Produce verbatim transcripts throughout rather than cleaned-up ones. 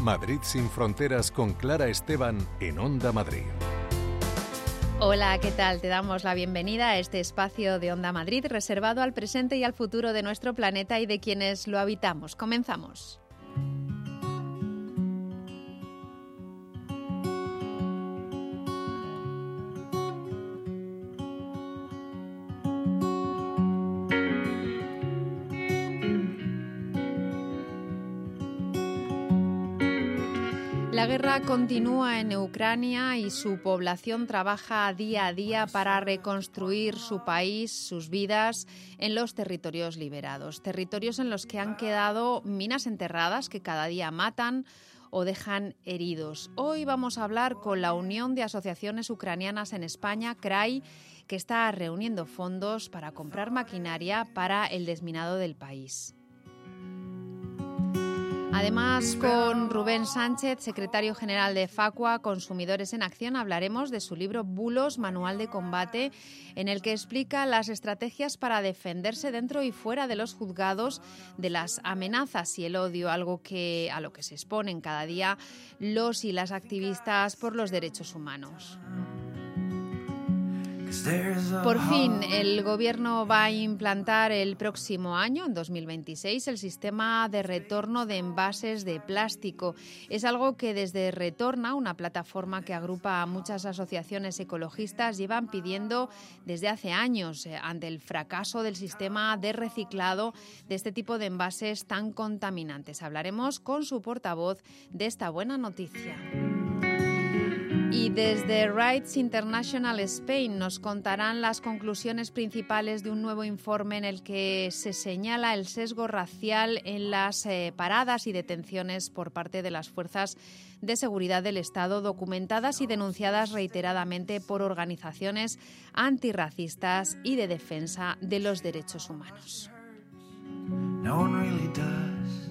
Madrid sin fronteras con Clara Esteban en Onda Madrid. Hola, ¿qué tal? Te damos la bienvenida a este espacio de Onda Madrid reservado al presente y al futuro de nuestro planeta y de quienes lo habitamos. Comenzamos. La guerra continúa en Ucrania y su población trabaja día a día para reconstruir su país, sus vidas en los territorios liberados. Territorios en los que han quedado minas enterradas que cada día matan o dejan heridos. Hoy vamos a hablar con la Unión de Asociaciones Ucranianas en España, C R A I, que está reuniendo fondos para comprar maquinaria para el desminado del país. Además, con Rubén Sánchez, secretario general de Facua, Consumidores en Acción, hablaremos de su libro Bulos, Manual de Combate, en el que explica las estrategias para defenderse dentro y fuera de los juzgados de las amenazas y el odio, algo que, a lo que se exponen cada día los y las activistas por los derechos humanos. Por fin, el Gobierno va a implantar el próximo año, en dos mil veintiséis, el sistema de retorno de envases de plástico. Es algo que desde Retorna, una plataforma que agrupa a muchas asociaciones ecologistas, llevan pidiendo desde hace años eh, ante el fracaso del sistema de reciclado de este tipo de envases tan contaminantes. Hablaremos con su portavoz de esta buena noticia. Y desde Rights International Spain nos contarán las conclusiones principales de un nuevo informe en el que se señala el sesgo racial en las eh, paradas y detenciones por parte de las fuerzas de seguridad del Estado, documentadas y denunciadas reiteradamente por organizaciones antirracistas y de defensa de los derechos humanos. No one really does,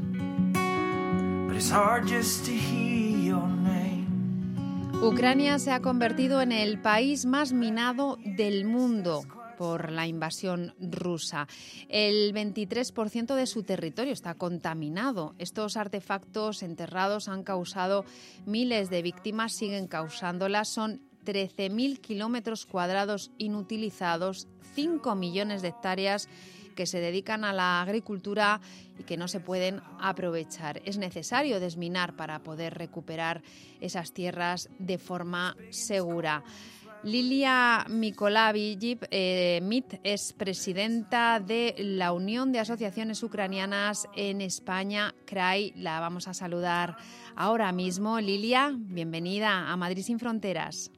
but it's hard just to hear your name. Ucrania se ha convertido en el país más minado del mundo por la invasión rusa. El veintitrés por ciento de su territorio está contaminado. Estos artefactos enterrados han causado miles de víctimas, siguen causándolas. Son trece mil kilómetros cuadrados inutilizados, cinco millones de hectáreas que se dedican a la agricultura y que no se pueden aprovechar. Es necesario desminar para poder recuperar esas tierras de forma segura. Lilia Mykolaiv eh, Mit es presidenta de la Unión de Asociaciones Ucranianas en España, C R A I. La vamos a saludar ahora mismo. Lilia, bienvenida a Madrid sin Fronteras.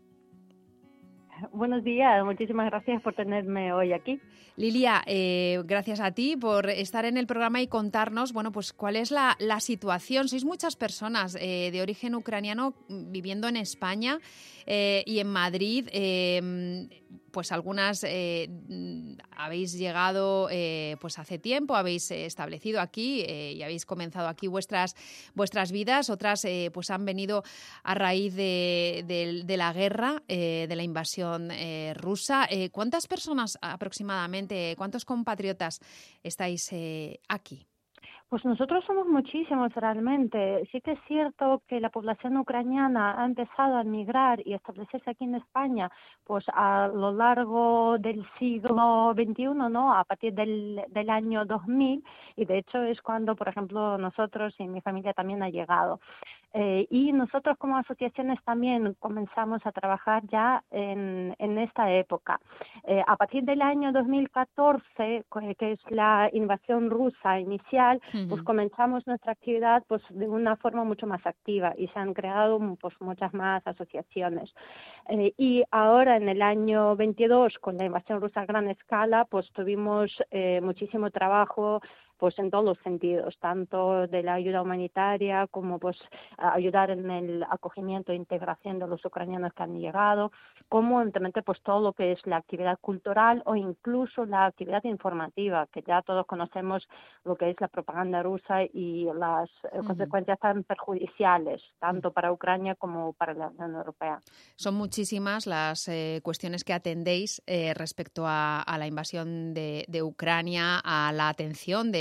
Buenos días, muchísimas gracias por tenerme hoy aquí. Lilia, eh, gracias a ti por estar en el programa y contarnos, bueno, pues cuál es la, la situación. Sois muchas personas eh, de origen ucraniano viviendo en España eh, y en Madrid. Eh, pues algunas eh, habéis llegado eh, pues hace tiempo, habéis establecido aquí eh, y habéis comenzado aquí vuestras vuestras vidas. Otras eh, pues han venido a raíz de, de, de la guerra, eh, de la invasión eh, rusa. Eh, ¿Cuántas personas aproximadamente, cuántos compatriotas estáis eh, aquí? Pues nosotros somos muchísimos realmente. Sí que es cierto que la población ucraniana ha empezado a migrar y a establecerse aquí en España pues a lo largo del siglo veintiuno, ¿no? A partir del, del año dos mil, y de hecho es cuando, por ejemplo, nosotros y mi familia también ha llegado. Eh, y nosotros como asociaciones también comenzamos a trabajar ya en, en esta época. Eh, a partir del año dos mil catorce, que es la invasión rusa inicial, uh-huh. pues comenzamos nuestra actividad pues de una forma mucho más activa y se han creado pues muchas más asociaciones. Eh, y ahora en el año veintidós, con la invasión rusa a gran escala, pues tuvimos eh, muchísimo trabajo pues en todos los sentidos, tanto de la ayuda humanitaria como pues ayudar en el acogimiento e integración de los ucranianos que han llegado, como evidentemente pues todo lo que es la actividad cultural o incluso la actividad informativa, que ya todos conocemos lo que es la propaganda rusa y las uh-huh. consecuencias tan perjudiciales, tanto para Ucrania como para la Unión Europea. Son muchísimas las eh, cuestiones que atendéis eh, respecto a, a la invasión de, de Ucrania, a la atención de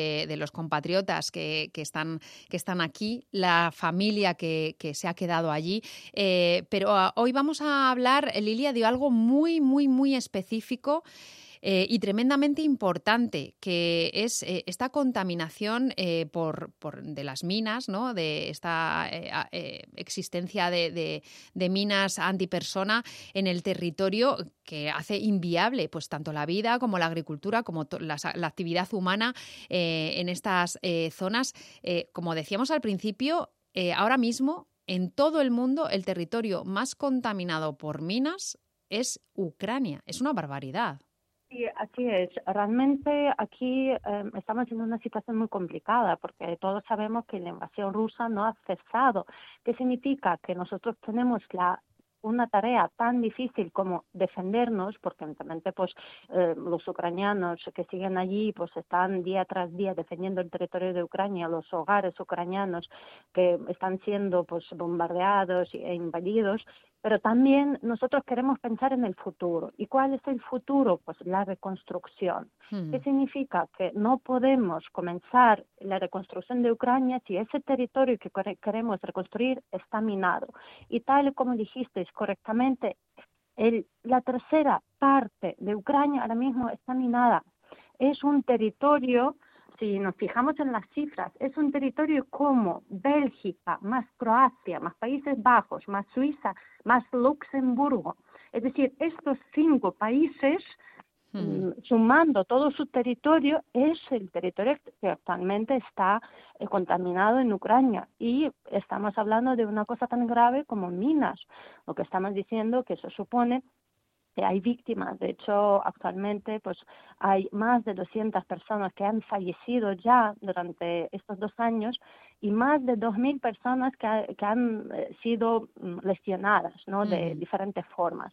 de, de los compatriotas que, que, están, que están aquí, la familia que, que se ha quedado allí. Eh, pero uh, hoy vamos a hablar, Lilia, de algo muy, muy, muy específico Eh, y tremendamente importante, que es eh, esta contaminación eh, por, por, de las minas, ¿no? De esta eh, eh, existencia de, de, de minas antipersona en el territorio que hace inviable pues tanto la vida como la agricultura, como to- la, la actividad humana eh, en estas eh, zonas. Eh, como decíamos al principio, eh, ahora mismo en todo el mundo el territorio más contaminado por minas es Ucrania. Es una barbaridad. Sí, así es. Realmente aquí eh, estamos en una situación muy complicada porque todos sabemos que la invasión rusa no ha cesado. ¿Qué significa? Que nosotros tenemos la una tarea tan difícil como defendernos, porque evidentemente pues eh, los ucranianos que siguen allí pues están día tras día defendiendo el territorio de Ucrania, los hogares ucranianos que están siendo pues bombardeados e invadidos, pero también nosotros queremos pensar en el futuro. ¿Y cuál es el futuro? Pues la reconstrucción. Hmm. ¿Qué significa? Que no podemos comenzar la reconstrucción de Ucrania si ese territorio que queremos reconstruir está minado. Y tal como dijisteis correctamente, el, la tercera parte de Ucrania ahora mismo está minada. Es un territorio, si nos fijamos en las cifras, es un territorio como Bélgica, más Croacia, más Países Bajos, más Suiza, más Luxemburgo. Es decir, estos cinco países, hmm. sumando todo su territorio, es el territorio que actualmente está eh, contaminado en Ucrania. Y estamos hablando de una cosa tan grave como minas. Lo que estamos diciendo que eso supone que hay víctimas. De hecho, actualmente pues hay más de doscientas personas que han fallecido ya durante estos dos años y más de dos mil personas que, ha, que han eh, sido lesionadas, ¿no? Mm. De diferentes formas.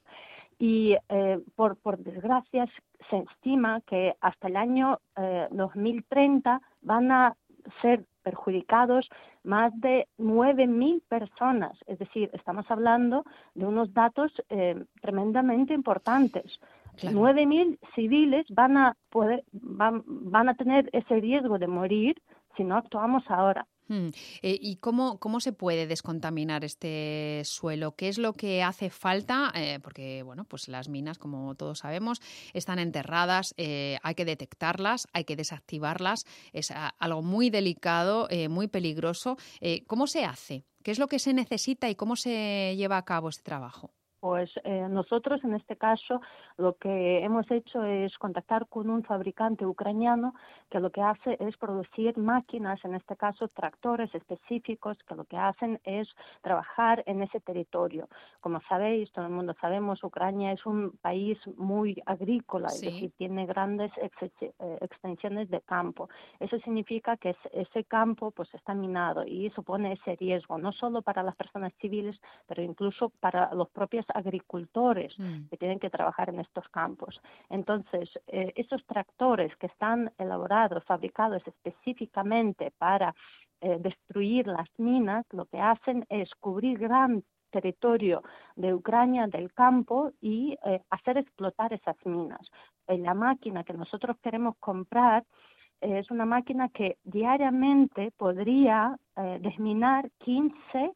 Y eh, por, por desgracia se estima que hasta el año eh, dos mil treinta van a ser perjudicados más de nueve mil personas. Es decir, estamos hablando de unos datos eh, tremendamente importantes. Claro. nueve mil civiles van a poder, van, van a tener ese riesgo de morir si no actuamos ahora. Hmm. Eh, ¿Y cómo, cómo se puede descontaminar este suelo? ¿Qué es lo que hace falta? Eh, porque, bueno, pues las minas, como todos sabemos, están enterradas, eh, hay que detectarlas, hay que desactivarlas. Es a, algo muy delicado, eh, muy peligroso. Eh, ¿Cómo se hace? ¿Qué es lo que se necesita y cómo se lleva a cabo este trabajo? Pues eh, nosotros en este caso lo que hemos hecho es contactar con un fabricante ucraniano que lo que hace es producir máquinas, en este caso tractores específicos, que lo que hacen es trabajar en ese territorio. Como sabéis, todo el mundo sabemos, Ucrania es un país muy agrícola, sí. Es decir, tiene grandes ex- extensiones de campo. Eso significa que ese campo pues está minado y supone ese riesgo, no solo para las personas civiles, pero incluso para los propios agricultores mm. que tienen que trabajar en estos campos. Entonces, eh, esos tractores que están elaborados, fabricados específicamente para eh, destruir las minas, lo que hacen es cubrir gran territorio de Ucrania, del campo, y eh, hacer explotar esas minas. Eh, la máquina que nosotros queremos comprar es una máquina que diariamente podría eh, desminar quince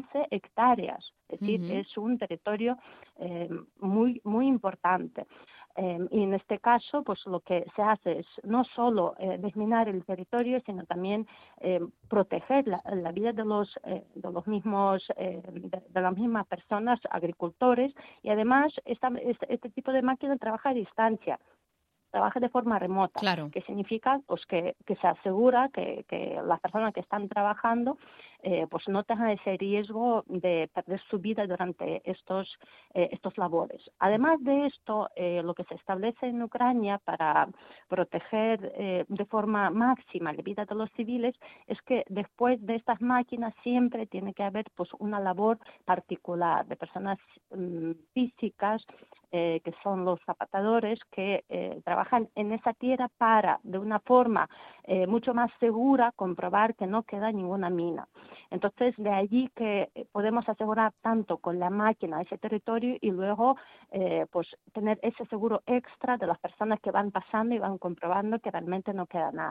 hectáreas, es decir, uh-huh. es un territorio eh, muy, muy importante. Eh, y en este caso, pues lo que se hace es no solo eh, desminar el territorio, sino también eh, proteger la, la vida de los, eh, de los mismos, eh, de, de las mismas personas, agricultores, y además esta, este, este tipo de máquina trabaja a distancia. Trabaja de forma remota, claro. que significa pues que, que se asegura que, que las personas que están trabajando eh, pues no tengan ese riesgo de perder su vida durante estos eh, estos labores. Además de esto, eh, lo que se establece en Ucrania para proteger eh, de forma máxima la vida de los civiles es que después de estas máquinas siempre tiene que haber pues una labor particular de personas um, físicas eh, que son los zapatadores que eh, trabajan en esa tierra para, de una forma eh, mucho más segura, comprobar que no queda ninguna mina. Entonces, de allí que podemos asegurar tanto con la máquina ese territorio y luego eh, pues tener ese seguro extra de las personas que van pasando y van comprobando que realmente no queda nada.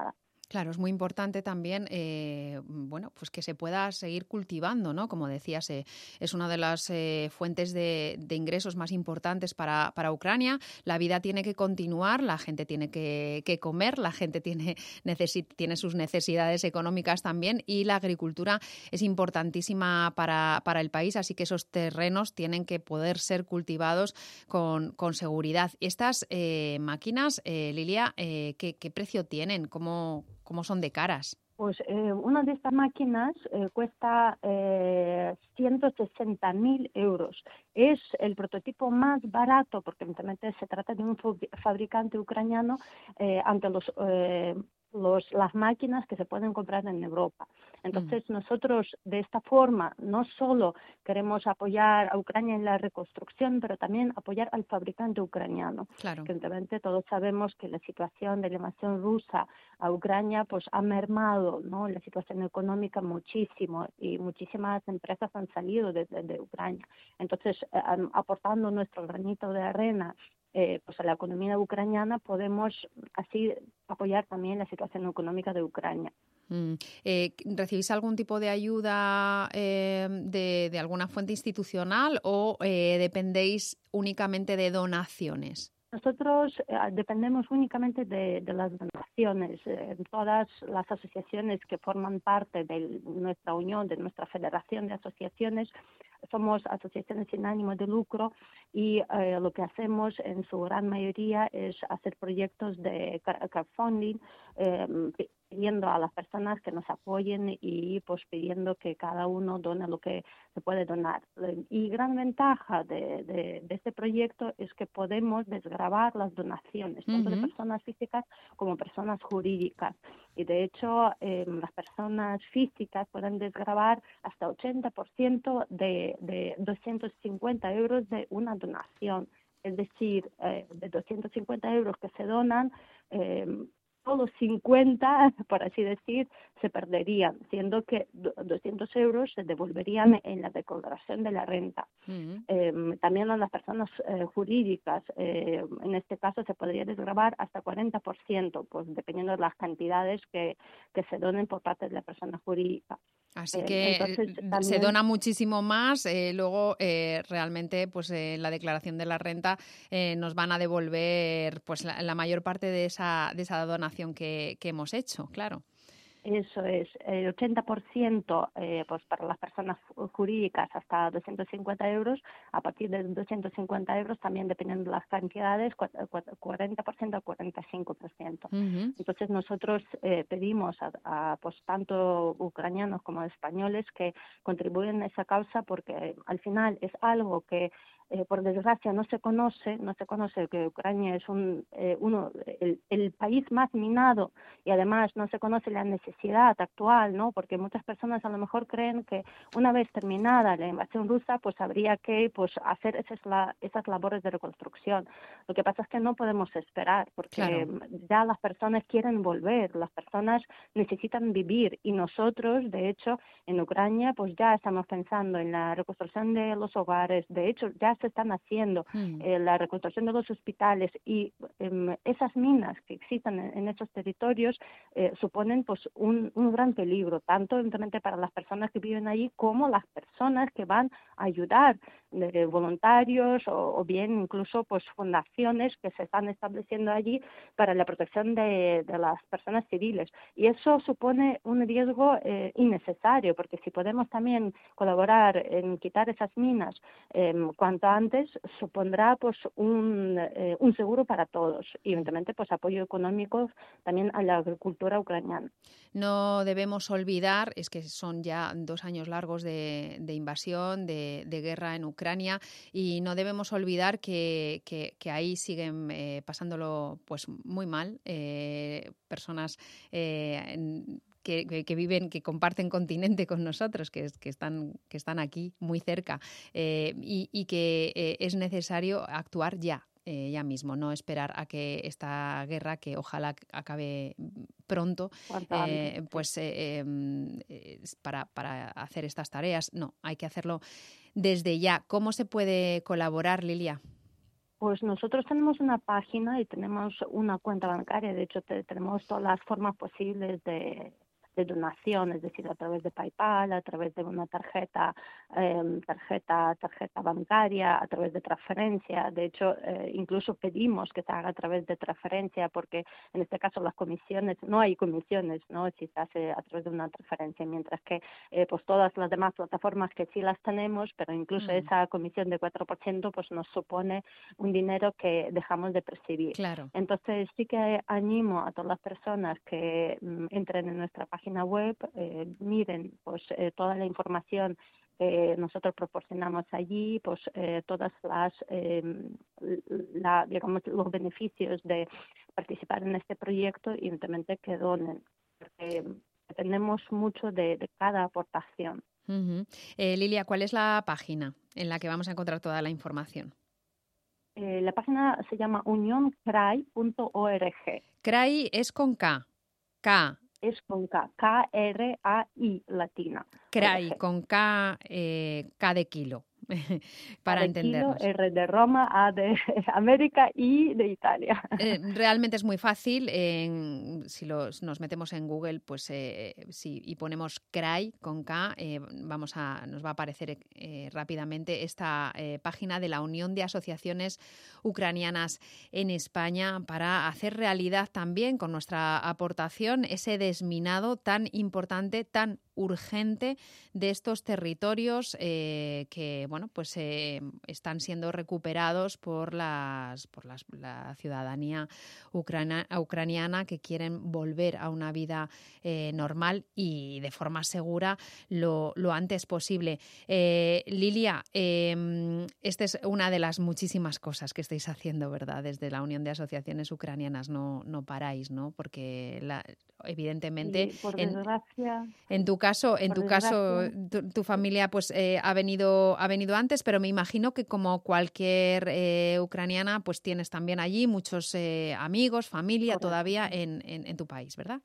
Claro, es muy importante también, eh, bueno, pues que se pueda seguir cultivando, ¿no? Como decías, eh, es una de las eh, fuentes de, de ingresos más importantes para, para Ucrania. La vida tiene que continuar, la gente tiene que, que comer, la gente tiene, necesi- tiene sus necesidades económicas también y la agricultura es importantísima para, para el país, así que esos terrenos tienen que poder ser cultivados con, con seguridad. Estas eh, máquinas, eh, Lilia, eh, ¿qué, qué precio tienen? ¿Cómo ¿Cómo son de caras? Pues eh, una de estas máquinas eh, cuesta eh, ciento sesenta mil euros. Es el prototipo más barato, porque evidentemente se trata de un fabricante ucraniano eh, ante los, eh, los, las máquinas que se pueden comprar en Europa. Entonces mm. nosotros de esta forma no solo queremos apoyar a Ucrania en la reconstrucción, pero también apoyar al fabricante ucraniano. Claro. Que evidentemente todos sabemos que la situación de la invasión rusa a Ucrania pues ha mermado, ¿no?, la situación económica muchísimo y muchísimas empresas han salido de, de, de Ucrania. Entonces, eh, aportando nuestro granito de arena eh, pues a la economía ucraniana, podemos así apoyar también la situación económica de Ucrania. Mm. Eh, ¿Recibís algún tipo de ayuda eh, de, de alguna fuente institucional o eh, dependéis únicamente de donaciones? Nosotros eh, dependemos únicamente de, de las donaciones. Eh, todas las asociaciones que forman parte de nuestra unión, de nuestra federación de asociaciones, somos asociaciones sin ánimo de lucro y eh, lo que hacemos en su gran mayoría es hacer proyectos de crowdfunding, eh, pidiendo a las personas que nos apoyen y pues pidiendo que cada uno done lo que se puede donar. Y gran ventaja de, de, de este proyecto es que podemos desgravar las donaciones, uh-huh. tanto de personas físicas como personas jurídicas. Y de hecho, eh, las personas físicas pueden desgravar hasta ochenta por ciento de, de doscientos cincuenta euros de una donación. Es decir, eh, de doscientos cincuenta euros que se donan, eh, solo cincuenta, por así decir, se perderían, siendo que doscientos euros se devolverían en la declaración de la renta. Uh-huh. Eh, también a las personas eh, jurídicas, eh, en este caso se podría desgravar hasta cuarenta por ciento, pues dependiendo de las cantidades que, que se donen por parte de la persona jurídica. Así que eh, entonces, también se dona muchísimo más, eh, luego eh, realmente pues en eh, la declaración de la renta eh, nos van a devolver pues la, la mayor parte de esa, de esa donación que, que hemos hecho, claro. Eso es, el ochenta por ciento eh, pues para las personas jurídicas hasta doscientos cincuenta euros, a partir de doscientos cincuenta euros también dependiendo de las cantidades, cuarenta por ciento a cuarenta y cinco por ciento. Uh-huh. Entonces nosotros eh, pedimos a, a pues tanto ucranianos como españoles que contribuyen a esa causa porque al final es algo que Eh, por desgracia no se conoce, no se conoce que Ucrania es un, eh, uno, el, el país más minado y además no se conoce la necesidad actual, ¿no? Porque muchas personas a lo mejor creen que una vez terminada la invasión rusa, pues habría que pues hacer esas, la, esas labores de reconstrucción. Lo que pasa es que no podemos esperar porque claro. ya las personas quieren volver, las personas necesitan vivir y nosotros, de hecho, en Ucrania, pues ya estamos pensando en la reconstrucción de los hogares, de hecho, ya se están haciendo mm. eh, la reconstrucción de los hospitales y eh, esas minas que existen en, en esos territorios eh, suponen pues un, un gran peligro, tanto evidentemente para las personas que viven allí como las personas que van a ayudar, de voluntarios o, o bien incluso pues fundaciones que se están estableciendo allí para la protección de, de las personas civiles. Y eso supone un riesgo eh, innecesario, porque si podemos también colaborar en quitar esas minas eh, cuanto antes, supondrá pues un, eh, un seguro para todos y evidentemente pues apoyo económico también a la agricultura ucraniana. No debemos olvidar, es que son ya dos años largos de, de invasión, de, de guerra en Ucrania, y no debemos olvidar que, que, que ahí siguen eh, pasándolo pues muy mal, eh, personas eh, en, Que, que, que viven, que comparten continente con nosotros, que, que, están, que están aquí muy cerca eh, y, y que eh, es necesario actuar ya, eh, ya mismo, no esperar a que esta guerra, que ojalá acabe pronto, eh, pues eh, eh, para, para hacer estas tareas. No, hay que hacerlo desde ya. ¿Cómo se puede colaborar, Lilia? Pues nosotros tenemos una página y tenemos una cuenta bancaria. De hecho, te, tenemos todas las formas posibles de, de donación, es decir, a través de PayPal, a través de una tarjeta, eh, tarjeta, tarjeta bancaria, a través de transferencia. De hecho, eh, incluso pedimos que se haga a través de transferencia, porque en este caso las comisiones, no hay comisiones, ¿no? Si se hace a través de una transferencia, mientras que eh, pues todas las demás plataformas que sí las tenemos, pero incluso mm. esa comisión de cuatro por ciento pues nos supone un dinero que dejamos de percibir. Claro. Entonces sí que animo a todas las personas que mm, entren en nuestra página web, eh, miren pues eh, toda la información que nosotros proporcionamos allí, pues eh, todas las eh, la, digamos los beneficios de participar en este proyecto y evidentemente que donen, porque dependemos mucho de, de cada aportación. Uh-huh. eh, Lilia, ¿cuál es la página en la que vamos a encontrar toda la información? Eh, la página se llama unión cray punto org. Cray es con K. K. Es con K. K R A I latina. Cray, con K, eh, K de kilo. Para de entendernos. Kilo, R de Roma, A de América y de Italia. Eh, realmente es muy fácil. Eh, si los, nos metemos en Google, pues eh, sí, y ponemos Cray con K, eh, vamos a, nos va a aparecer eh, rápidamente esta eh, página de la Unión de Asociaciones Ucranianas en España para hacer realidad también con nuestra aportación ese desminado tan importante, tan urgente de estos territorios eh, que bueno pues eh, están siendo recuperados por las por las, la ciudadanía ucrana, ucraniana que quieren volver a una vida eh, normal y de forma segura lo, lo antes posible. Eh, Lilia, eh, esta es una de las muchísimas cosas que estáis haciendo, ¿verdad? Desde la Unión de Asociaciones Ucranianas no, no paráis, ¿no? Porque la, evidentemente sí, por en, desgracia, en tu caso en tu caso tu, tu familia pues eh, ha venido ha venido antes, pero me imagino que como cualquier eh, ucraniana pues tienes también allí muchos eh, amigos, familia correcto. Todavía en, en, en tu país, ¿verdad?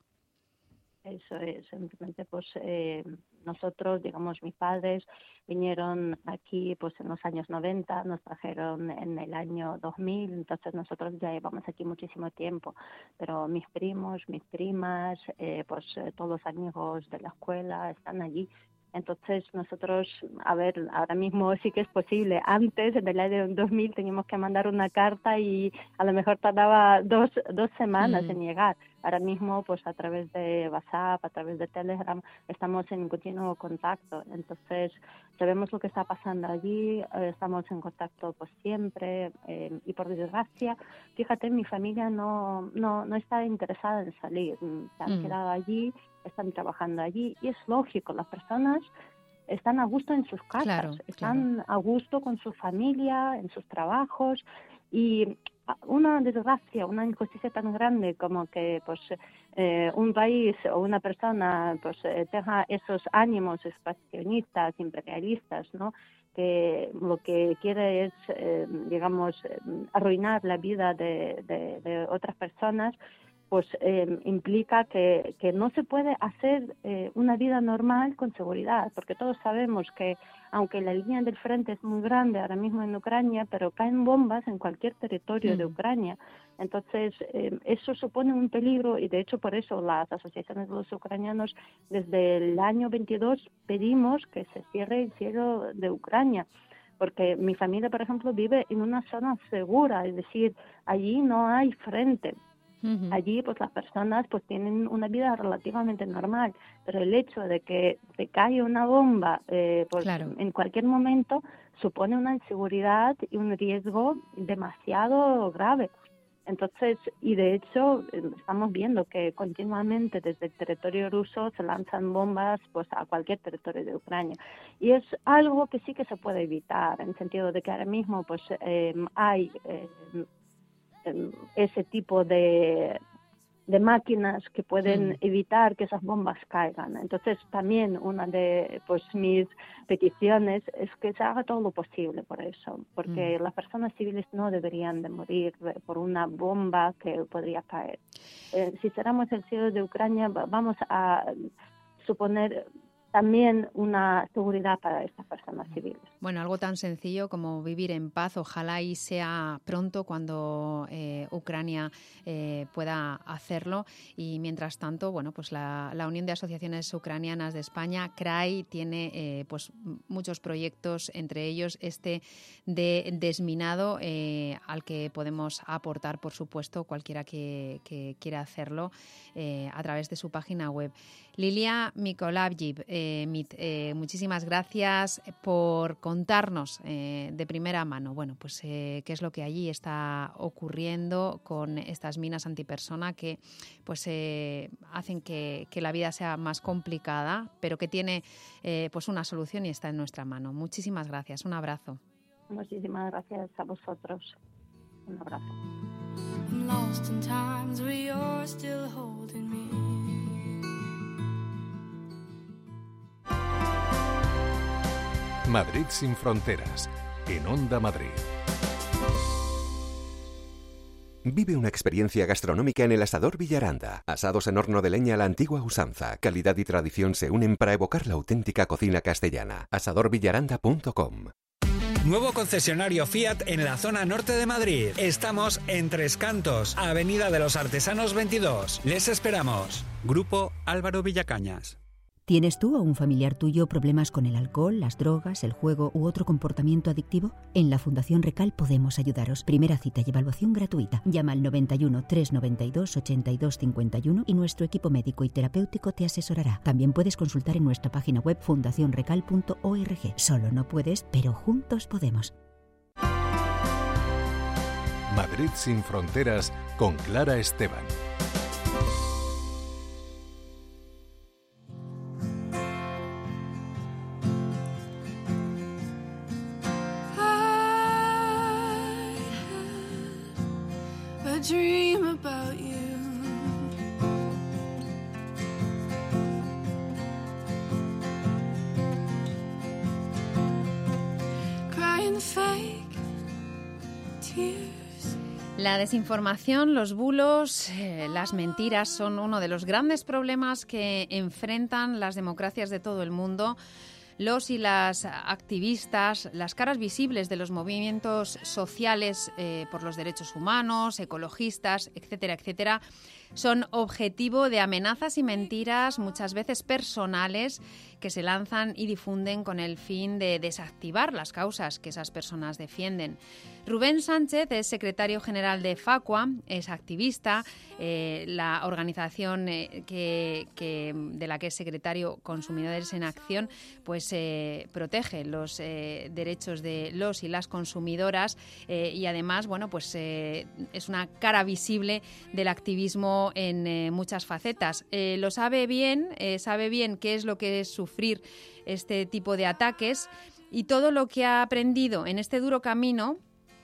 Eso es, simplemente pues eh, nosotros, digamos, mis padres vinieron aquí pues en los años noventa, nos trajeron en el año dos mil, entonces nosotros ya llevamos aquí muchísimo tiempo, pero mis primos, mis primas, eh, pues eh, todos los amigos de la escuela están allí. Entonces nosotros, a ver, ahora mismo sí que es posible. Antes, en el año dos mil, teníamos que mandar una carta y a lo mejor tardaba dos, dos semanas mm. en llegar. Ahora mismo, pues a través de WhatsApp, a través de Telegram, estamos en continuo contacto. Entonces, sabemos lo que está pasando allí, eh, estamos en contacto pues siempre eh, y por desgracia, fíjate, mi familia no, no, no está interesada en salir. Se han mm. quedado allí, están trabajando allí y es lógico, las personas están a gusto en sus casas, claro, están claro. a gusto con su familia, en sus trabajos y una desgracia, una injusticia tan grande como que pues eh, un país o una persona pues eh, tenga esos ánimos expansionistas, imperialistas, ¿no? Que lo que quiere es, eh, digamos, arruinar la vida de, de, de otras personas, pues eh, implica que, que no se puede hacer eh, una vida normal con seguridad, porque todos sabemos que aunque la línea del frente es muy grande ahora mismo en Ucrania, pero caen bombas en cualquier territorio mm. de Ucrania. Entonces, eh, eso supone un peligro y de hecho por eso las asociaciones de los ucranianos desde el año veintidós pedimos que se cierre el cielo de Ucrania. Porque mi familia, por ejemplo, vive en una zona segura, es decir, allí no hay frente. Uh-huh. Allí pues las personas pues tienen una vida relativamente normal, pero el hecho de que te cae una bomba eh, pues, claro. en cualquier momento supone una inseguridad y un riesgo demasiado grave. Entonces, y de hecho estamos viendo que continuamente desde el territorio ruso se lanzan bombas pues a cualquier territorio de Ucrania. Y es algo que sí que se puede evitar, en el sentido de que ahora mismo pues eh, hay eh, ese tipo de, de máquinas que pueden mm. evitar que esas bombas caigan. Entonces también una de pues mis peticiones es que se haga todo lo posible por eso, porque mm. las personas civiles no deberían de morir por una bomba que podría caer. Eh, si cerramos el cielo de Ucrania, vamos a suponer también una seguridad para estas personas civiles. Bueno, algo tan sencillo como vivir en paz, ojalá y sea pronto cuando eh, Ucrania eh, pueda hacerlo. Y mientras tanto, bueno, pues la, la Unión de Asociaciones Ucranianas de España, C R A I, tiene eh, pues muchos proyectos, entre ellos este de desminado, eh, al que podemos aportar, por supuesto, cualquiera que, que quiera hacerlo eh, a través de su página web. Lilia Mykolaiv, eh, eh, muchísimas gracias por contarnos eh, de primera mano, bueno, pues eh, qué es lo que allí está ocurriendo con estas minas antipersona que pues eh, hacen que, que la vida sea más complicada, pero que tiene eh, pues una solución y está en nuestra mano. Muchísimas gracias, un abrazo. Muchísimas gracias a vosotros. Un abrazo. I'm lost in times where you're still holding me. Madrid sin fronteras, en Onda Madrid. Vive una experiencia gastronómica en el Asador Villaranda. Asados en horno de leña a la antigua usanza. Calidad y tradición se unen para evocar la auténtica cocina castellana. asador villaranda punto com. Nuevo concesionario Fiat en la zona norte de Madrid. Estamos en Tres Cantos, Avenida de los Artesanos veintidós. Les esperamos. Grupo Álvaro Villacañas. ¿Tienes tú o un familiar tuyo problemas con el alcohol, las drogas, el juego u otro comportamiento adictivo? En la Fundación Recal podemos ayudaros. Primera cita y evaluación gratuita. Llama al noventa y uno, trescientos noventa y dos, ochenta y dos cincuenta y uno y nuestro equipo médico y terapéutico te asesorará. También puedes consultar en nuestra página web fundación recal punto org. Solo no puedes, pero juntos podemos. Madrid sin fronteras con Clara Esteban. Dream about you. Crying fake tears. La desinformación, los bulos, eh, las mentiras son uno de los grandes problemas que enfrentan las democracias de todo el mundo. Los y las activistas, las caras visibles de los movimientos sociales eh, por los derechos humanos, ecologistas, etcétera, etcétera, son objetivo de amenazas y mentiras, muchas veces personales, que se lanzan y difunden con el fin de desactivar las causas que esas personas defienden. Rubén Sánchez es secretario general de Facua, es activista, eh, la organización eh, que, que, de la que es secretario, Consumidores en Acción, pues eh, protege los eh, derechos de los y las consumidoras eh, y además, bueno, pues eh, es una cara visible del activismo en eh, muchas facetas. Eh, lo sabe bien, eh, sabe bien qué es lo que es sufrir este tipo de ataques y todo lo que ha aprendido en este duro camino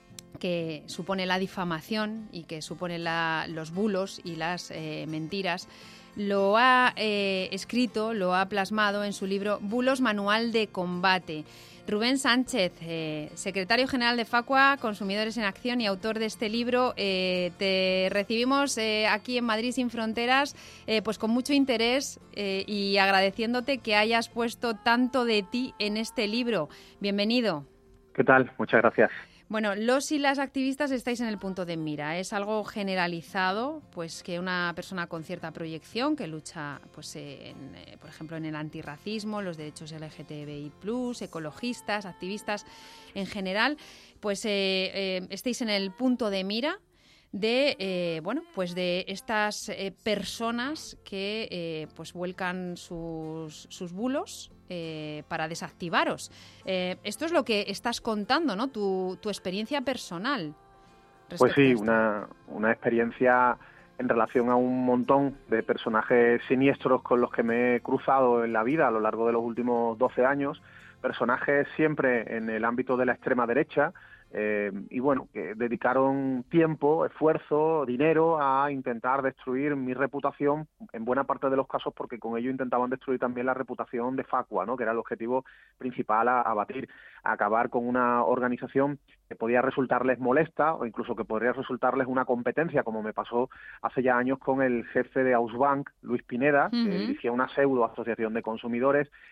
que supone la difamación y que supone la, los bulos y las eh, mentiras, lo ha eh, escrito, lo ha plasmado en su libro Bulos, Manual de Combate. Rubén Sánchez, eh, secretario general de Facua, Consumidores en Acción y autor de este libro, eh, te recibimos eh, aquí en Madrid sin fronteras eh, pues con mucho interés eh, y agradeciéndote que hayas puesto tanto de ti en este libro. Bienvenido. ¿Qué tal? Muchas gracias. Bueno, los y las activistas estáis en el punto de mira. Es algo generalizado, pues que una persona con cierta proyección que lucha, pues, en, eh, por ejemplo, en el antirracismo, los derechos L G T B I plus, ecologistas, activistas en general, pues eh, eh, estéis en el punto de mira de eh, bueno pues de estas eh, personas que eh, pues vuelcan sus, sus bulos eh, para desactivaros. Eh, esto es lo que estás contando, ¿no? Tu, tu experiencia personal. Pues sí, una, una experiencia en relación a un montón de personajes siniestros con los que me he cruzado en la vida a lo largo de los últimos doce años, personajes siempre en el ámbito de la extrema derecha, Eh, y bueno, que dedicaron tiempo, esfuerzo, dinero a intentar destruir mi reputación, en buena parte de los casos porque con ello intentaban destruir también la reputación de Facua, ¿no? Que era el objetivo principal a, a batir, a acabar con una organización que podía resultarles molesta o incluso que podría resultarles una competencia, como me pasó hace ya años con el jefe de Ausbank, Luis Pineda, uh-huh. que dirigía una pseudo asociación de consumidores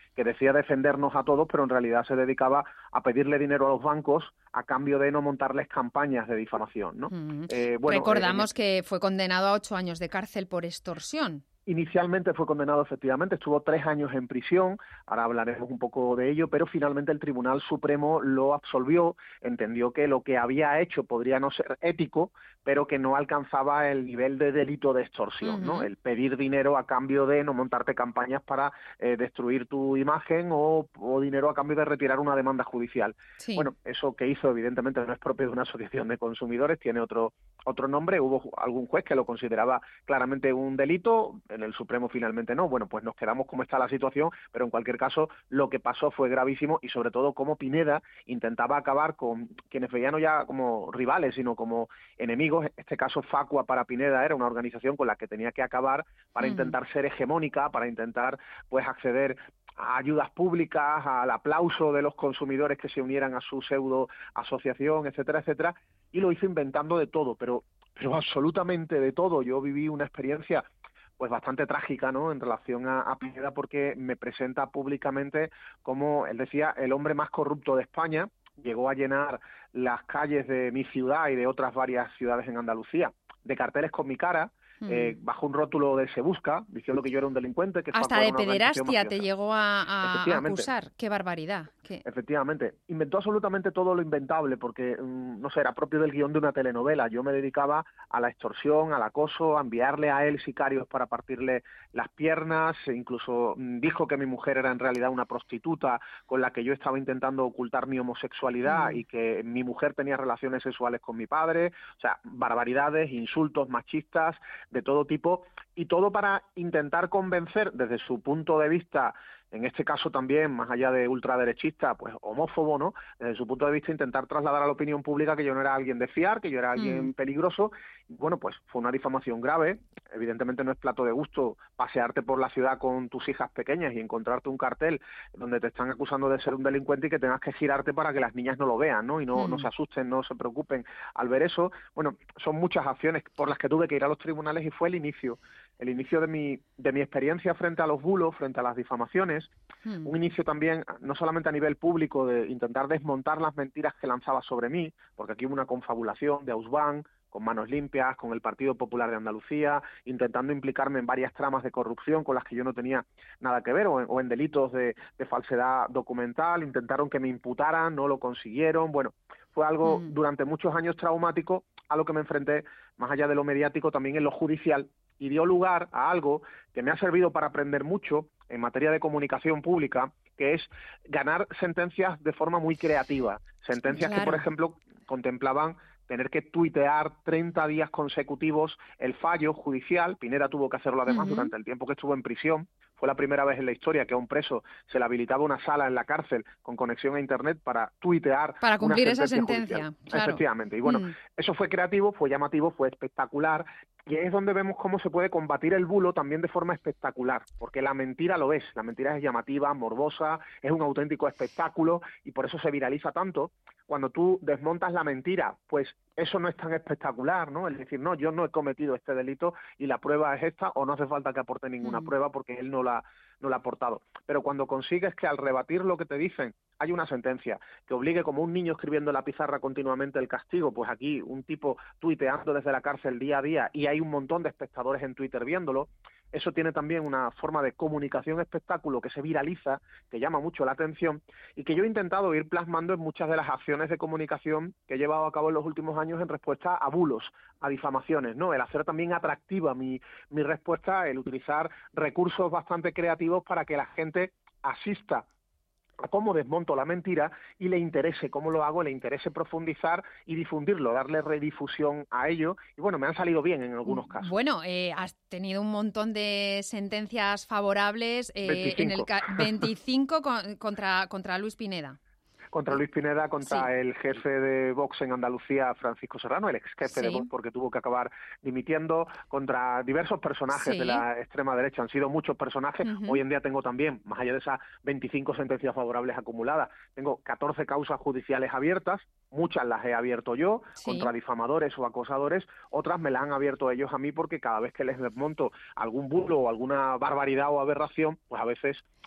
que decía defendernos a todos, pero en realidad se dedicaba a pedirle dinero a los bancos a cambio de no montarles campañas de difamación, ¿no? Mm. Eh, bueno, Recordamos eh, que fue condenado a ocho años de cárcel por extorsión. Inicialmente fue condenado, efectivamente, estuvo tres años en prisión, ahora hablaremos un poco de ello, pero finalmente el Tribunal Supremo lo absolvió, entendió que lo que había hecho podría no ser ético, pero que no alcanzaba el nivel de delito de extorsión, uh-huh. ¿no? El pedir dinero a cambio de no montarte campañas para eh, destruir tu imagen o, o dinero a cambio de retirar una demanda judicial. Sí. Bueno, eso que hizo evidentemente no es propio de una asociación de consumidores, tiene otro, otro nombre, hubo algún juez que lo consideraba claramente un delito, en el Supremo finalmente no, bueno, pues nos quedamos como está la situación, pero en cualquier caso lo que pasó fue gravísimo y sobre todo cómo Pineda intentaba acabar con quienes veían no ya como rivales, sino como enemigos. En este caso Facua para Pineda era una organización con la que tenía que acabar para uh-huh. intentar ser hegemónica, para intentar pues acceder a ayudas públicas, al aplauso de los consumidores que se unieran a su pseudo asociación, etcétera, etcétera, y lo hizo inventando de todo, pero, pero absolutamente de todo. Yo viví una experiencia pues bastante trágica, ¿no?, en relación a, a Pineda, porque me presenta públicamente como, él decía, el hombre más corrupto de España. Llegó a llenar las calles de mi ciudad y de otras varias ciudades en Andalucía de carteles con mi cara, mm. eh, bajo un rótulo de Se Busca, diciendo que yo era un delincuente. Que Hasta de pederastia te llegó a, a acusar. ¡Qué barbaridad! ¿Qué? Efectivamente. Inventó absolutamente todo lo inventable, porque, no sé, era propio del guión de una telenovela. Yo me dedicaba a la extorsión, al acoso, a enviarle a él sicarios para partirle las piernas, e incluso dijo que mi mujer era en realidad una prostituta con la que yo estaba intentando ocultar mi homosexualidad mm. y que mi mujer tenía relaciones sexuales con mi padre. O sea, barbaridades, insultos machistas de todo tipo, y todo para intentar convencer desde su punto de vista, en este caso también, más allá de ultraderechista, pues homófobo, ¿no? Desde su punto de vista, intentar trasladar a la opinión pública que yo no era alguien de fiar, que yo era alguien mm. peligroso. Bueno, pues fue una difamación grave. Evidentemente no es plato de gusto pasearte por la ciudad con tus hijas pequeñas y encontrarte un cartel donde te están acusando de ser un delincuente y que tengas que girarte para que las niñas no lo vean, ¿no? Y no, mm. no se asusten, no se preocupen al ver eso. Bueno, son muchas acciones por las que tuve que ir a los tribunales y fue el inicio, el inicio de mi, de mi experiencia frente a los bulos, frente a las difamaciones. Hmm. Un inicio también, no solamente a nivel público, de intentar desmontar las mentiras que lanzaba sobre mí, porque aquí hubo una confabulación de Ausban, con Manos Limpias, con el Partido Popular de Andalucía, intentando implicarme en varias tramas de corrupción con las que yo no tenía nada que ver, o en, o en delitos de, de falsedad documental. Intentaron que me imputaran, no lo consiguieron. Bueno, fue algo hmm. durante muchos años traumático, a lo que me enfrenté, más allá de lo mediático, también en lo judicial, y dio lugar a algo que me ha servido para aprender mucho en materia de comunicación pública, que es ganar sentencias de forma muy creativa. Sentencias claro. que, por ejemplo, contemplaban tener que tuitear treinta días consecutivos el fallo judicial. Pineda tuvo que hacerlo además uh-huh. durante el tiempo que estuvo en prisión. Fue la primera vez en la historia que a un preso se le habilitaba una sala en la cárcel con conexión a Internet para tuitear Para cumplir una esa sentencia sentencia. Claro. Efectivamente. Y bueno, mm. eso fue creativo, fue llamativo, fue espectacular. Y es donde vemos cómo se puede combatir el bulo también de forma espectacular, porque la mentira lo es, la mentira es llamativa, morbosa, es un auténtico espectáculo y por eso se viraliza tanto. Cuando tú desmontas la mentira, pues eso no es tan espectacular, ¿no? Es decir, no, yo no he cometido este delito y la prueba es esta, o no hace falta que aporte ninguna mm. prueba porque él no la, no la ha aportado. Pero cuando consigues que al rebatir lo que te dicen hay una sentencia que obligue, como un niño escribiendo en la pizarra continuamente el castigo, pues aquí un tipo tuiteando desde la cárcel día a día y hay un montón de espectadores en Twitter viéndolo, eso tiene también una forma de comunicación espectáculo que se viraliza, que llama mucho la atención y que yo he intentado ir plasmando en muchas de las acciones de comunicación que he llevado a cabo en los últimos años en respuesta a bulos, a difamaciones, ¿no? El hacer también atractiva mi, mi respuesta, el utilizar recursos bastante creativos para que la gente asista a cómo desmonto la mentira y le interese cómo lo hago, le interese profundizar y difundirlo, darle redifusión a ello. Y bueno, me han salido bien en algunos casos. Bueno, eh, has tenido un montón de sentencias favorables. Eh, veinticinco. En el ca- veinticinco con, contra, contra Luis Pineda. Contra Luis Pineda, contra sí. el jefe de Vox en Andalucía, Francisco Serrano, el ex jefe sí. de Vox, porque tuvo que acabar dimitiendo, contra diversos personajes sí. de la extrema derecha. Han sido muchos personajes. Uh-huh. Hoy en día tengo también, más allá de esas veinticinco sentencias favorables acumuladas, tengo catorce causas judiciales abiertas. Muchas las he abierto yo, sí. contra difamadores o acosadores. Otras me las han abierto ellos a mí porque cada vez que les desmonto algún bulo o alguna barbaridad o aberración, pues a veces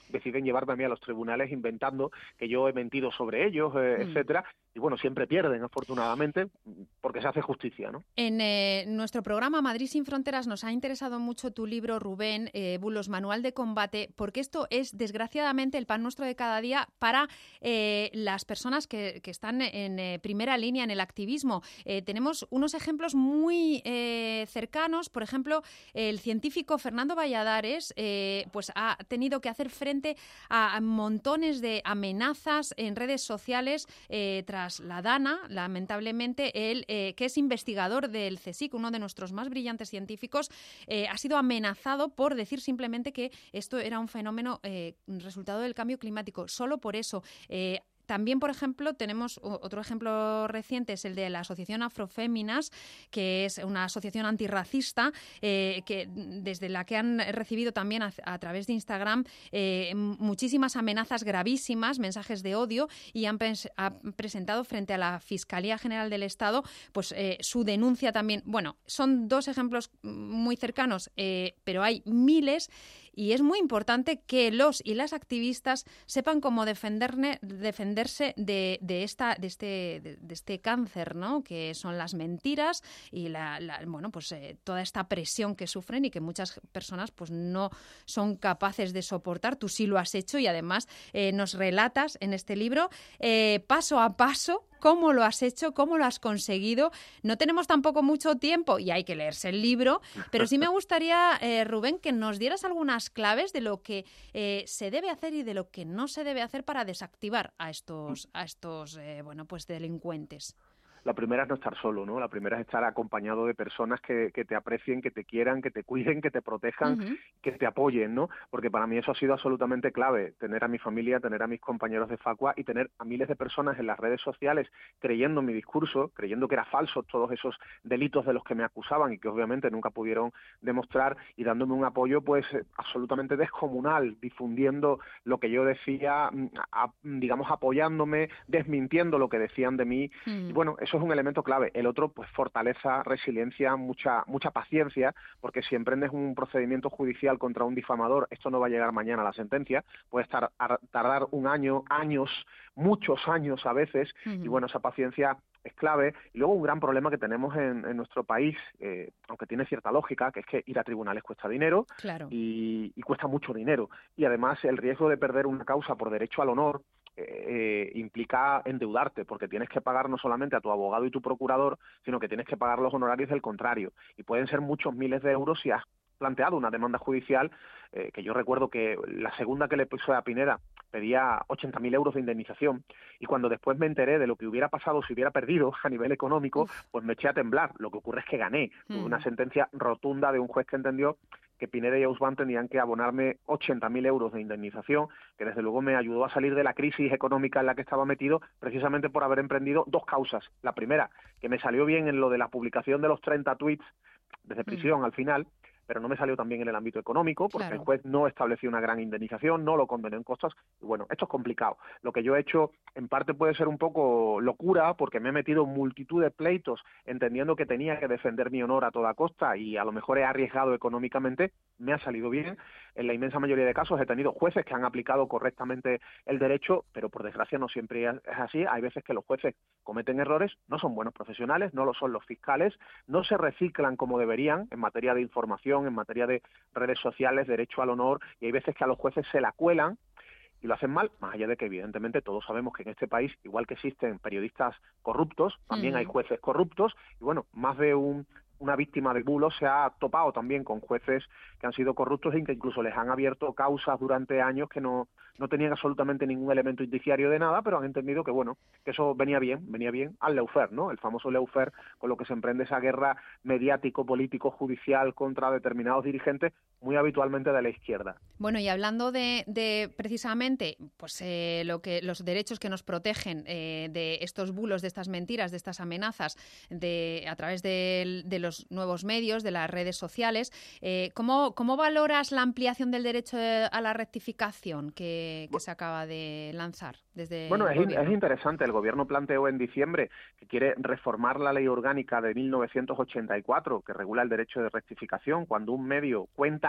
deciden llevarme a mí a los tribunales inventando que yo he mentido sobre ellos, eh, mm. etcétera. Y bueno, siempre pierden, afortunadamente, porque se hace justicia, ¿no? En eh, nuestro programa Madrid sin Fronteras nos ha interesado mucho tu libro, Rubén, eh, Bulos, Manual de Combate, porque esto es, desgraciadamente, el pan nuestro de cada día para eh, las personas que, que están en eh, primera línea en el activismo. Eh, tenemos unos ejemplos muy eh, cercanos. Por ejemplo, el científico Fernando Valladares eh, pues ha tenido que hacer frente a, a montones de amenazas en redes sociales eh, tras la Dana, lamentablemente, él, eh, que es investigador del CSIC, uno de nuestros más brillantes científicos, eh, ha sido amenazado por decir simplemente que esto era un fenómeno eh, resultado del cambio climático. Solo por eso. Eh, También, por ejemplo, tenemos otro ejemplo reciente, es el de la Asociación Afroféminas, que es una asociación antirracista, eh, que desde la que han recibido también a, a través de Instagram eh, muchísimas amenazas gravísimas, mensajes de odio, y han, pres- han presentado frente a la Fiscalía General del Estado pues eh, su denuncia también. Bueno, son dos ejemplos muy cercanos, eh, pero hay miles. Y es muy importante que los y las activistas sepan cómo defenderne, defenderse de, de, esta, de, este, de, de este cáncer, ¿no? Que son las mentiras y la, la, bueno, pues, eh, toda esta presión que sufren y que muchas personas pues, no son capaces de soportar. Tú sí lo has hecho y además eh, nos relatas en este libro eh, paso a paso cómo lo has hecho, cómo lo has conseguido. No tenemos tampoco mucho tiempo y hay que leerse el libro, pero sí me gustaría, eh, Rubén, que nos dieras algunas claves de lo que eh, se debe hacer y de lo que no se debe hacer para desactivar a estos, a estos eh, bueno, pues delincuentes. La primera es no estar solo, ¿no? La primera es estar acompañado de personas que, que te aprecien, que te quieran, que te cuiden, que te protejan, uh-huh. que te apoyen, ¿no? Porque para mí eso ha sido absolutamente clave, tener a mi familia, tener a mis compañeros de Facua y tener a miles de personas en las redes sociales creyendo en mi discurso, creyendo que era falso todos esos delitos de los que me acusaban y que obviamente nunca pudieron demostrar, y dándome un apoyo pues absolutamente descomunal, difundiendo lo que yo decía, a, digamos apoyándome, desmintiendo lo que decían de mí, uh-huh. y bueno, eso Eso es un elemento clave. El otro, pues fortaleza, resiliencia, mucha mucha paciencia, porque si emprendes un procedimiento judicial contra un difamador, esto no va a llegar mañana a la sentencia, puede estar, a, tardar un año, años, muchos años a veces, uh-huh. y bueno, esa paciencia es clave. Y luego un gran problema que tenemos en, en nuestro país, eh, aunque tiene cierta lógica, que es que ir a tribunales cuesta dinero, claro. y, y cuesta mucho dinero. Y además el riesgo de perder una causa por derecho al honor Eh, implica endeudarte, porque tienes que pagar no solamente a tu abogado y tu procurador, sino que tienes que pagar los honorarios del contrario, y pueden ser muchos miles de euros si has planteado una demanda judicial, eh, que yo recuerdo que la segunda que le puso a Pineda pedía ochenta mil euros de indemnización, y cuando después me enteré de lo que hubiera pasado si hubiera perdido a nivel económico, pues me eché a temblar. Lo que ocurre es que gané, mm. una sentencia rotunda de un juez que entendió que Pineda y Ausban tenían que abonarme ochenta mil euros de indemnización, que desde luego me ayudó a salir de la crisis económica en la que estaba metido, precisamente por haber emprendido dos causas. La primera, que me salió bien en lo de la publicación de los treinta tweets desde prisión mm. al final, pero no me salió tan bien en el ámbito económico, porque claro. el juez no estableció una gran indemnización, no lo condenó en costas, y bueno, esto es complicado. Lo que yo he hecho, en parte puede ser un poco locura, porque me he metido en multitud de pleitos, entendiendo que tenía que defender mi honor a toda costa, y a lo mejor he arriesgado económicamente, me ha salido bien. En la inmensa mayoría de casos he tenido jueces que han aplicado correctamente el derecho, pero por desgracia no siempre es así. Hay veces que los jueces cometen errores, no son buenos profesionales, no lo son los fiscales, no se reciclan como deberían en materia de información, en materia de redes sociales, derecho al honor, y hay veces que a los jueces se la cuelan y lo hacen mal, más allá de que evidentemente todos sabemos que en este país, igual que existen periodistas corruptos, también uh-huh. hay jueces corruptos, y bueno, más de un una víctima de bulos se ha topado también con jueces que han sido corruptos y que incluso les han abierto causas durante años que no, no tenían absolutamente ningún elemento indiciario de nada, pero han entendido que bueno, que eso venía bien, venía bien al lawfare, ¿no? El famoso lawfare, con lo que se emprende esa guerra mediático, político, judicial contra determinados dirigentes, muy habitualmente de la izquierda. Bueno, y hablando de, de precisamente pues eh, lo que los derechos que nos protegen eh, de estos bulos, de estas mentiras, de estas amenazas, de a través de, de los nuevos medios, de las redes sociales, eh, ¿cómo, ¿cómo valoras la ampliación del derecho a la rectificación que, que se acaba de lanzar desde Bueno, el es, gobierno? es interesante. El gobierno planteó en diciembre que quiere reformar la ley orgánica de mil novecientos ochenta y cuatro que regula el derecho de rectificación. Cuando un medio cuenta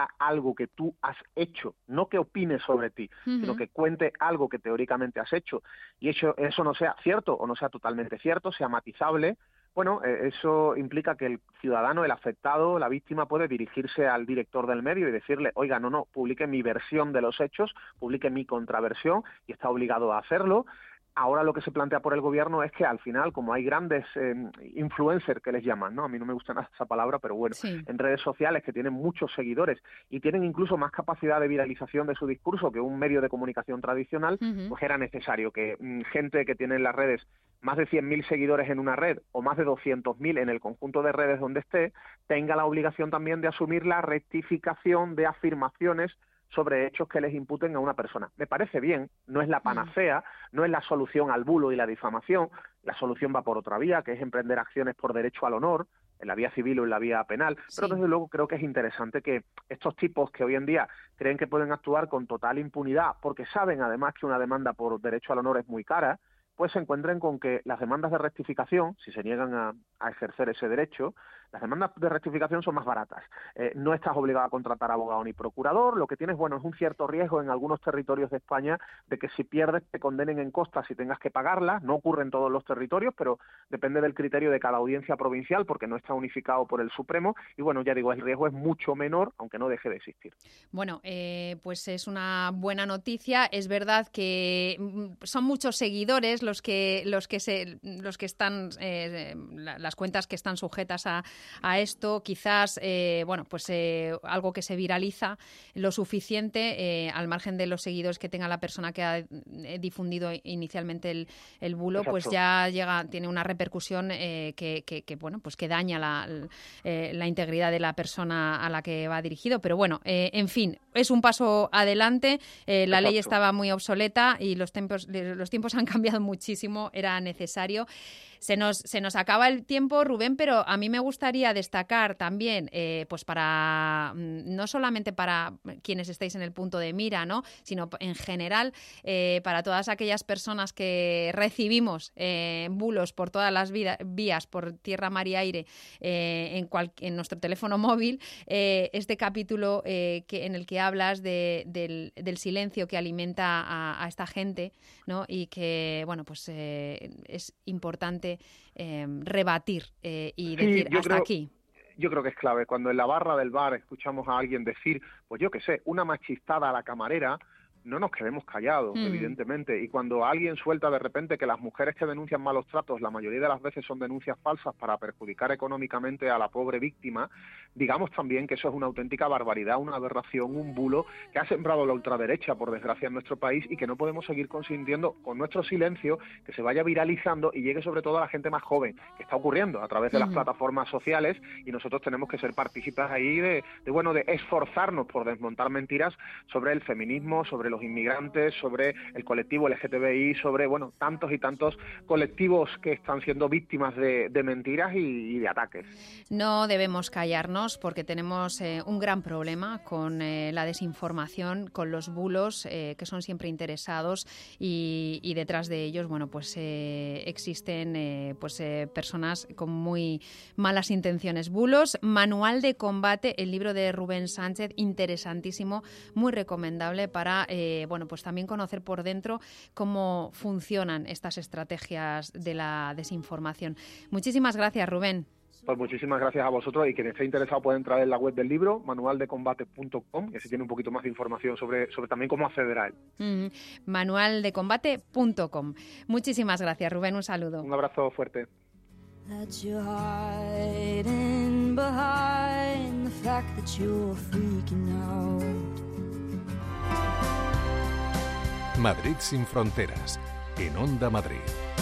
diga algo que tú has hecho, no que opine sobre ti, uh-huh. sino que cuente algo que teóricamente has hecho, y eso, eso no sea cierto o no sea totalmente cierto, sea matizable, bueno, eh, eso implica que el ciudadano, el afectado, la víctima puede dirigirse al director del medio y decirle, oiga, no, no, publique mi versión de los hechos, publique mi contraversión, y está obligado a hacerlo. Ahora lo que se plantea por el gobierno es que al final, como hay grandes eh, influencers que les llaman, ¿no? A mí no me gusta nada esa palabra, pero bueno, sí. en redes sociales que tienen muchos seguidores y tienen incluso más capacidad de viralización de su discurso que un medio de comunicación tradicional, uh-huh. pues era necesario que mmm, gente que tiene en las redes más de cien mil seguidores en una red o más de doscientos mil en el conjunto de redes donde esté, tenga la obligación también de asumir la rectificación de afirmaciones sobre hechos que les imputen a una persona. Me parece bien, no es la panacea, no es la solución al bulo y la difamación, la solución va por otra vía, que es emprender acciones por derecho al honor, en la vía civil o en la vía penal, sí. pero desde luego creo que es interesante que estos tipos que hoy en día creen que pueden actuar con total impunidad, porque saben además que una demanda por derecho al honor es muy cara, pues se encuentren con que las demandas de rectificación, si se niegan a, a ejercer ese derecho, las demandas de rectificación son más baratas. Eh, no estás obligado a contratar abogado ni procurador, lo que tienes, bueno, es un cierto riesgo en algunos territorios de España de que si pierdes te condenen en costas y tengas que pagarlas. No ocurre en todos los territorios, pero depende del criterio de cada audiencia provincial porque no está unificado por el Supremo y, bueno, ya digo, el riesgo es mucho menor, aunque no deje de existir. Bueno, eh, pues es una buena noticia. Es verdad que son muchos seguidores los que los que se los que están eh, las cuentas que están sujetas a, a esto, quizás eh, bueno pues eh, algo que se viraliza lo suficiente eh, al margen de los seguidores que tenga la persona que ha difundido inicialmente el, el bulo. Exacto. Pues ya llega tiene una repercusión eh, que, que, que bueno pues que daña la, eh, la integridad de la persona a la que va dirigido, pero bueno eh, en fin, es un paso adelante. Eh, la Exacto. ley estaba muy obsoleta y los tiempos los tiempos han cambiado muchísimo, era necesario. Se nos, se nos acaba el tiempo, Rubén, pero a mí me gustaría destacar también, eh, pues para no solamente para quienes estáis en el punto de mira, ¿no?, sino en general eh, para todas aquellas personas que recibimos eh, bulos por todas las vida, vías, por tierra, mar y aire, eh, en, cual, en nuestro teléfono móvil, eh, este capítulo eh, que, en el que hablas de, del, del silencio que alimenta a, a esta gente, ¿no?, y que, bueno, pues eh, es importante Eh, rebatir eh, y decir sí, hasta creo, aquí. Yo creo que es clave. Cuando en la barra del bar escuchamos a alguien decir, pues yo qué sé, una machistada a la camarera, no nos quedemos callados, mm. evidentemente. Y cuando alguien suelta de repente que las mujeres que denuncian malos tratos, la mayoría de las veces son denuncias falsas para perjudicar económicamente a la pobre víctima, digamos también que eso es una auténtica barbaridad, una aberración, un bulo que ha sembrado la ultraderecha, por desgracia, en nuestro país y que no podemos seguir consintiendo con nuestro silencio que se vaya viralizando y llegue sobre todo a la gente más joven, que está ocurriendo a través de mm. las plataformas sociales, y nosotros tenemos que ser partícipes ahí de, de, bueno, de esforzarnos por desmontar mentiras sobre el feminismo, sobre los inmigrantes, sobre el colectivo L G T B I, sobre, bueno, tantos y tantos colectivos que están siendo víctimas de, de mentiras y, y de ataques. No debemos callarnos porque tenemos eh, un gran problema con eh, la desinformación, con los bulos eh, que son siempre interesados y, y detrás de ellos, bueno, pues eh, existen eh, pues eh, personas con muy malas intenciones. Bulos, Manual de Combate, el libro de Rubén Sánchez, interesantísimo, muy recomendable para eh, bueno, pues también conocer por dentro cómo funcionan estas estrategias de la desinformación. Muchísimas gracias, Rubén. Pues muchísimas gracias a vosotros, y quien esté interesado puede entrar en la web del libro, manual de combate punto com, y así tiene un poquito más de información sobre, sobre también cómo acceder a él. Mm, manual de combate punto com. Muchísimas gracias, Rubén, un saludo. Un abrazo fuerte. Madrid sin fronteras, en Onda Madrid.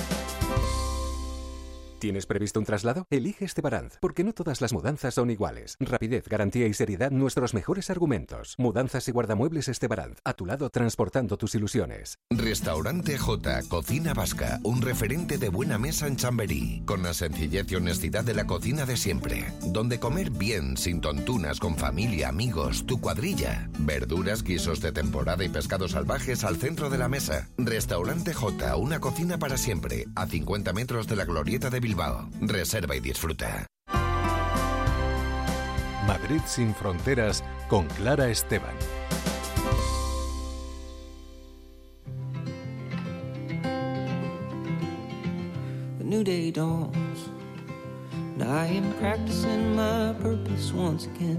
¿Tienes previsto un traslado? Elige Estebaranz, porque no todas las mudanzas son iguales. Rapidez, garantía y seriedad, nuestros mejores argumentos. Mudanzas y guardamuebles Estebaranz, a tu lado transportando tus ilusiones. Restaurante J, Cocina Vasca, un referente de buena mesa en Chamberí, con la sencillez y honestidad de la cocina de siempre. Donde comer bien, sin tontunas, con familia, amigos, tu cuadrilla. Verduras, guisos de temporada y pescados salvajes al centro de la mesa. Restaurante J, una cocina para siempre, a cincuenta metros de la glorieta de Bilbao. Reserva y disfruta. Madrid sin fronteras con Clara Esteban. The new day dawns, and I am practicing my purpose once again.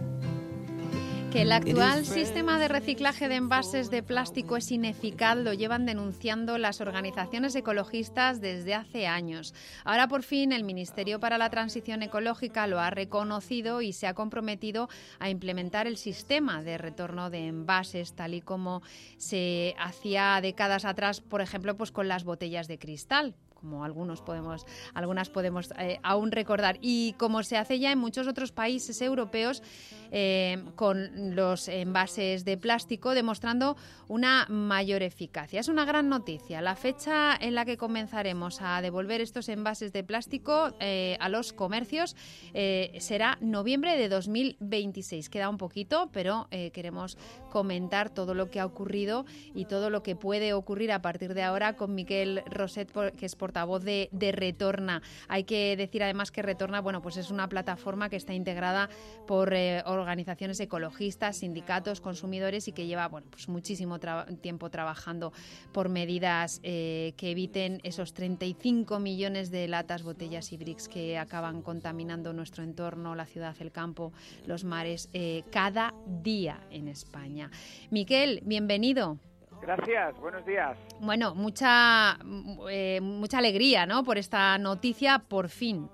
Que el actual sistema de reciclaje de envases de plástico es ineficaz lo llevan denunciando las organizaciones ecologistas desde hace años. Ahora por fin el Ministerio para la Transición Ecológica lo ha reconocido y se ha comprometido a implementar el sistema de retorno de envases tal y como se hacía décadas atrás, por ejemplo, pues con las botellas de cristal, como algunos podemos, algunas podemos eh, aún recordar, y como se hace ya en muchos otros países europeos eh, con los envases de plástico, demostrando una mayor eficacia. Es una gran noticia. La fecha en la que comenzaremos a devolver estos envases de plástico eh, a los comercios eh, será noviembre de dos mil veintiséis. Queda un poquito, pero eh, queremos comentar todo lo que ha ocurrido y todo lo que puede ocurrir a partir de ahora con Miquel Roset, que es portavoz de, de Retorna. Hay que decir además que Retorna, bueno, pues es una plataforma que está integrada por eh, organizaciones ecologistas, sindicatos, consumidores y que lleva, bueno, pues muchísimo tra- tiempo trabajando por medidas eh, que eviten esos treinta y cinco millones de latas, botellas y bricks que acaban contaminando nuestro entorno, la ciudad, el campo, los mares, eh, cada día en España. Miquel, bienvenido. Gracias, buenos días. Bueno, mucha eh, mucha alegría, ¿no?, por esta noticia, por fin.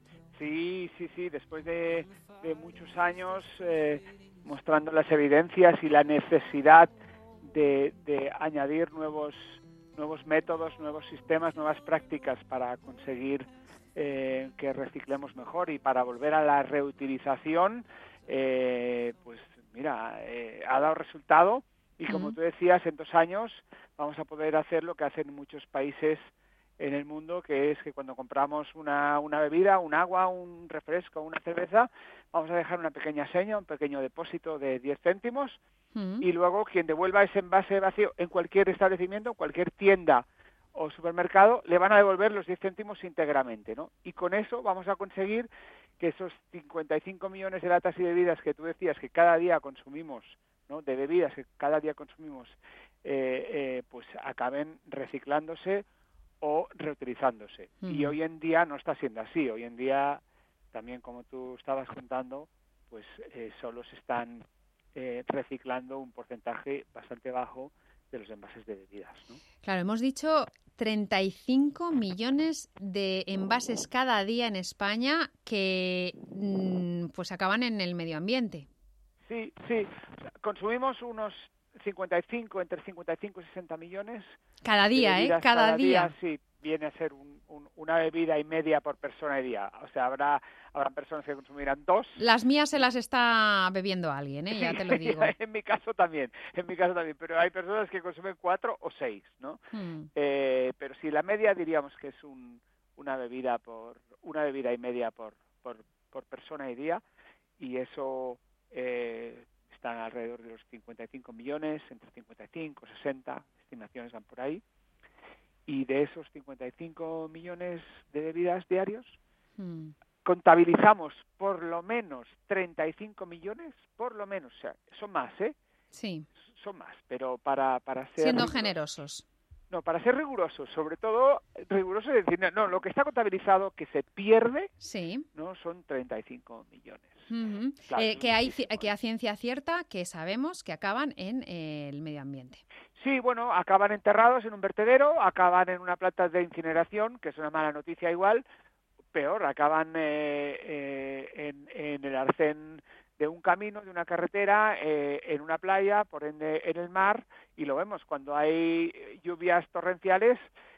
Sí, sí, sí, después de, de muchos años eh, mostrando las evidencias y la necesidad de, de añadir nuevos, nuevos métodos, nuevos sistemas, nuevas prácticas para conseguir eh, que reciclemos mejor y para volver a la reutilización, eh, pues mira, eh, ha dado resultado. Y como tú decías, en dos años vamos a poder hacer lo que hacen muchos países en el mundo, que es que cuando compramos una, una bebida, un agua, un refresco, una cerveza, vamos a dejar una pequeña seña, un pequeño depósito de diez céntimos mm. y luego quien devuelva ese envase vacío en cualquier establecimiento, cualquier tienda o supermercado, le van a devolver los diez céntimos íntegramente, ¿no? Y con eso vamos a conseguir que esos cincuenta y cinco millones de latas y bebidas que tú decías que cada día consumimos, ¿no?, de bebidas que cada día consumimos, eh, eh, pues acaben reciclándose o reutilizándose. Uh-huh. Y hoy en día no está siendo así. Hoy en día, también como tú estabas contando, pues eh, solo se están eh, reciclando un porcentaje bastante bajo de los envases de bebidas, ¿no? Claro, hemos dicho treinta y cinco millones de envases cada día en España que mmm, pues acaban en el medio ambiente. Sí, sí. Consumimos unos cincuenta y cinco, entre cincuenta y cinco y sesenta millones. Cada día, ¿eh? Cada, cada día. día. Sí, viene a ser un, un, una bebida y media por persona y día. O sea, habrá habrá personas que consumirán dos. Las mías se las está bebiendo alguien, ¿eh? Ya te lo digo. En mi caso también, en mi caso también. Pero hay personas que consumen cuatro o seis, ¿no? Hmm. Eh, pero sí, la media diríamos que es un, una bebida por una bebida y media por por, por persona y día, y eso eh, están alrededor de los cincuenta y cinco millones, entre cincuenta y cinco, sesenta, estimaciones van por ahí. Y de esos cincuenta y cinco millones de bebidas diarios, hmm. contabilizamos por lo menos treinta y cinco millones, por lo menos, o sea, son más, ¿eh? Sí. Son más, pero para, para ser... Siendo generosos. No, para ser rigurosos, sobre todo rigurosos es decir, no, no, lo que está contabilizado que se pierde, sí, no son treinta y cinco millones. Uh-huh. Claro, eh, que hay que a ciencia cierta que sabemos que acaban en eh, el medio ambiente. Sí, bueno, acaban enterrados en un vertedero, acaban en una planta de incineración, que es una mala noticia igual, peor, acaban eh, eh, en, en el arcén de un camino, de una carretera, eh, en una playa, por ende en el mar, y lo vemos cuando hay lluvias torrenciales,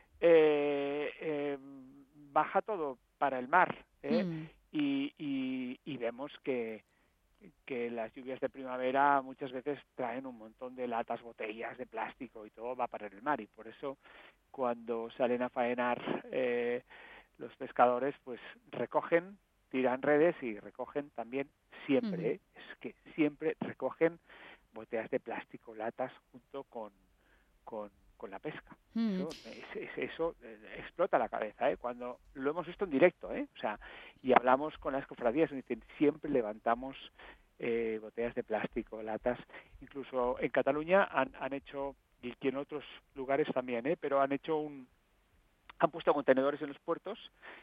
eh, eh, baja todo para el mar, ¿eh? Mm. y, y, y vemos que, que las lluvias de primavera muchas veces traen un montón de latas, botellas de plástico y todo va para el mar, y por eso cuando salen a faenar eh, los pescadores, pues recogen, tiran redes y recogen también siempre, uh-huh. ¿eh? es que siempre recogen botellas de plástico, latas, junto con, con, con la pesca. Uh-huh. Eso, es, es, eso eh, explota la cabeza, ¿eh? Cuando lo hemos visto en directo, ¿eh? O sea, y hablamos con las cofradías, y dicen, siempre levantamos eh, botellas de plástico, latas. Incluso en Cataluña han, han hecho, y en otros lugares también, ¿eh? pero han hecho un, han puesto contenedores en los puertos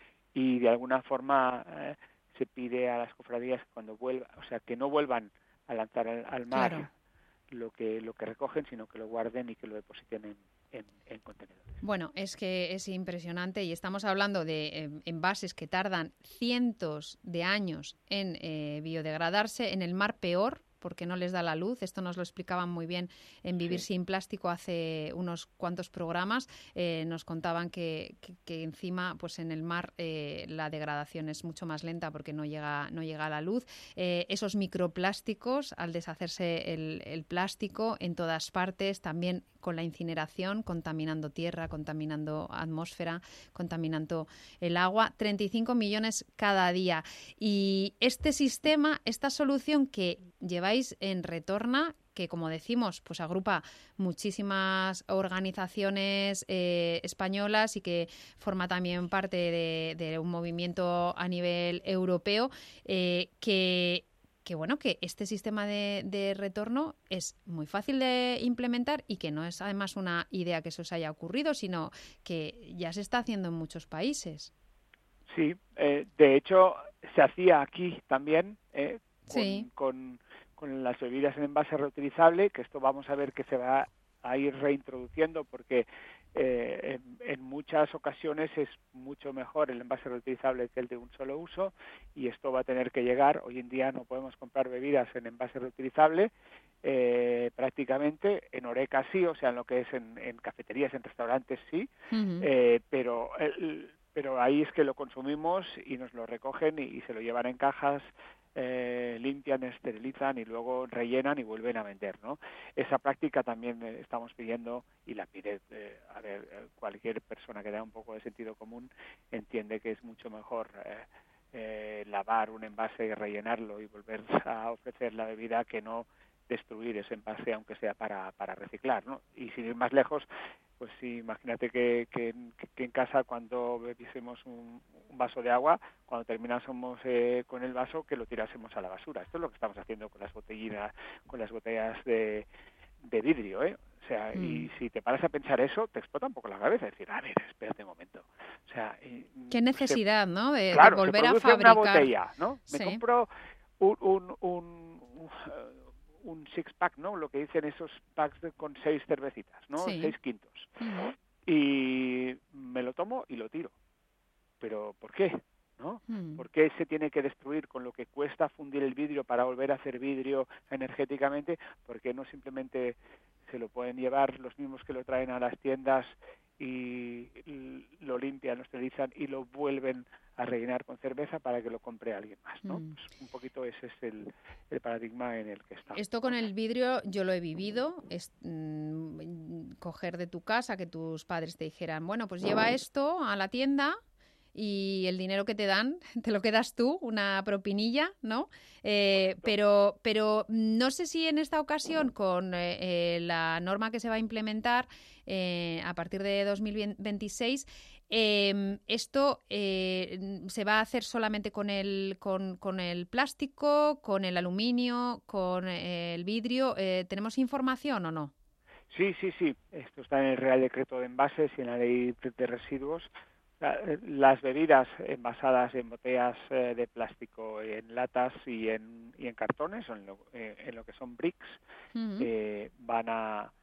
y de alguna forma eh, se pide a las cofradías que cuando vuelvan, o sea, que no vuelvan a lanzar al, al mar claro. lo que lo que recogen, sino que lo guarden y que lo depositen en, en, en contenedores. Bueno, es que es impresionante y estamos hablando de eh, envases que tardan cientos de años en eh, biodegradarse, en el mar peor, porque no les da la luz. Esto nos lo explicaban muy bien en Vivir sí. sin Plástico hace unos cuantos programas. Eh, nos contaban que, que, que encima, pues en el mar, eh, la degradación es mucho más lenta porque no llega, no llega a la luz. Eh, esos microplásticos, al deshacerse el, el plástico en todas partes, también con la incineración, contaminando tierra, contaminando atmósfera, contaminando el agua, treinta y cinco millones cada día. Y este sistema, esta solución que lleváis en Retorna, que como decimos, pues agrupa muchísimas organizaciones eh, españolas y que forma también parte de, de un movimiento a nivel europeo, eh, que que bueno, que este sistema de, de retorno es muy fácil de implementar y que no es además una idea que se os haya ocurrido, sino que ya se está haciendo en muchos países. Sí, eh, de hecho se hacía aquí también eh, con, sí. con, con las bebidas en envase reutilizable, que esto vamos a ver que se va a ir reintroduciendo porque eh, en, en muchas ocasiones es mucho mejor el envase reutilizable que el de un solo uso y esto va a tener que llegar. Hoy en día no podemos comprar bebidas en envase reutilizable eh, prácticamente, en Horeca sí, o sea, en lo que es en, en cafeterías, en restaurantes sí, uh-huh. eh, pero el, pero ahí es que lo consumimos y nos lo recogen y, y se lo llevan en cajas, eh, limpian, esterilizan y luego rellenan y vuelven a vender, ¿no? Esa práctica también eh, estamos pidiendo y la pide, eh, a ver, cualquier persona que tenga un poco de sentido común entiende que es mucho mejor eh, eh, lavar un envase y rellenarlo y volver a ofrecer la bebida que no destruir ese envase aunque sea para, para reciclar, ¿no? Y sin ir más lejos, pues sí, imagínate que, que, que en casa cuando bebiésemos un, un vaso de agua, cuando terminásemos eh, con el vaso, que lo tirásemos a la basura. Esto es lo que estamos haciendo con las botellinas, con las botellas de, de vidrio, ¿eh? O sea, mm. y si te paras a pensar eso, te explota un poco la cabeza, decir, a ver, espérate un momento. O sea, qué necesidad, se, ¿no? De, claro, de volver se a fabricar una botella, ¿no? Me sí. compro un, un, un, un un six-pack, ¿no? Lo que dicen esos packs de, con seis cervecitas, ¿no? Sí. Seis quintos. Uh-huh. Y me lo tomo y lo tiro. ¿Pero por qué? ¿No? Uh-huh. ¿Por qué se tiene que destruir con lo que cuesta fundir el vidrio para volver a hacer vidrio energéticamente? ¿Por qué no simplemente se lo pueden llevar los mismos que lo traen a las tiendas y lo limpian, lo esterilizan y lo vuelven a rellenar con cerveza para que lo compre alguien más, ¿no? Mm. Pues un poquito ese es el, el paradigma en el que estamos. Esto con el vidrio yo lo he vivido, es mmm, coger de tu casa, que tus padres te dijeran, bueno, pues lleva esto a la tienda y el dinero que te dan te lo quedas tú, una propinilla, ¿no? Eh, pero, pero no sé si en esta ocasión con eh, eh, la norma que se va a implementar eh, a partir de dos mil veintiséis, eh, esto eh, se va a hacer solamente con el, con, con el plástico, con el aluminio, con eh, el vidrio. Eh, ¿Tenemos información o no? Sí, sí, sí. Esto está en el Real Decreto de Envases y en la Ley de Residuos. Las bebidas envasadas en botellas eh, de plástico, en latas y en, y en cartones, o en lo, eh, en lo que son bricks, uh-huh. eh, van a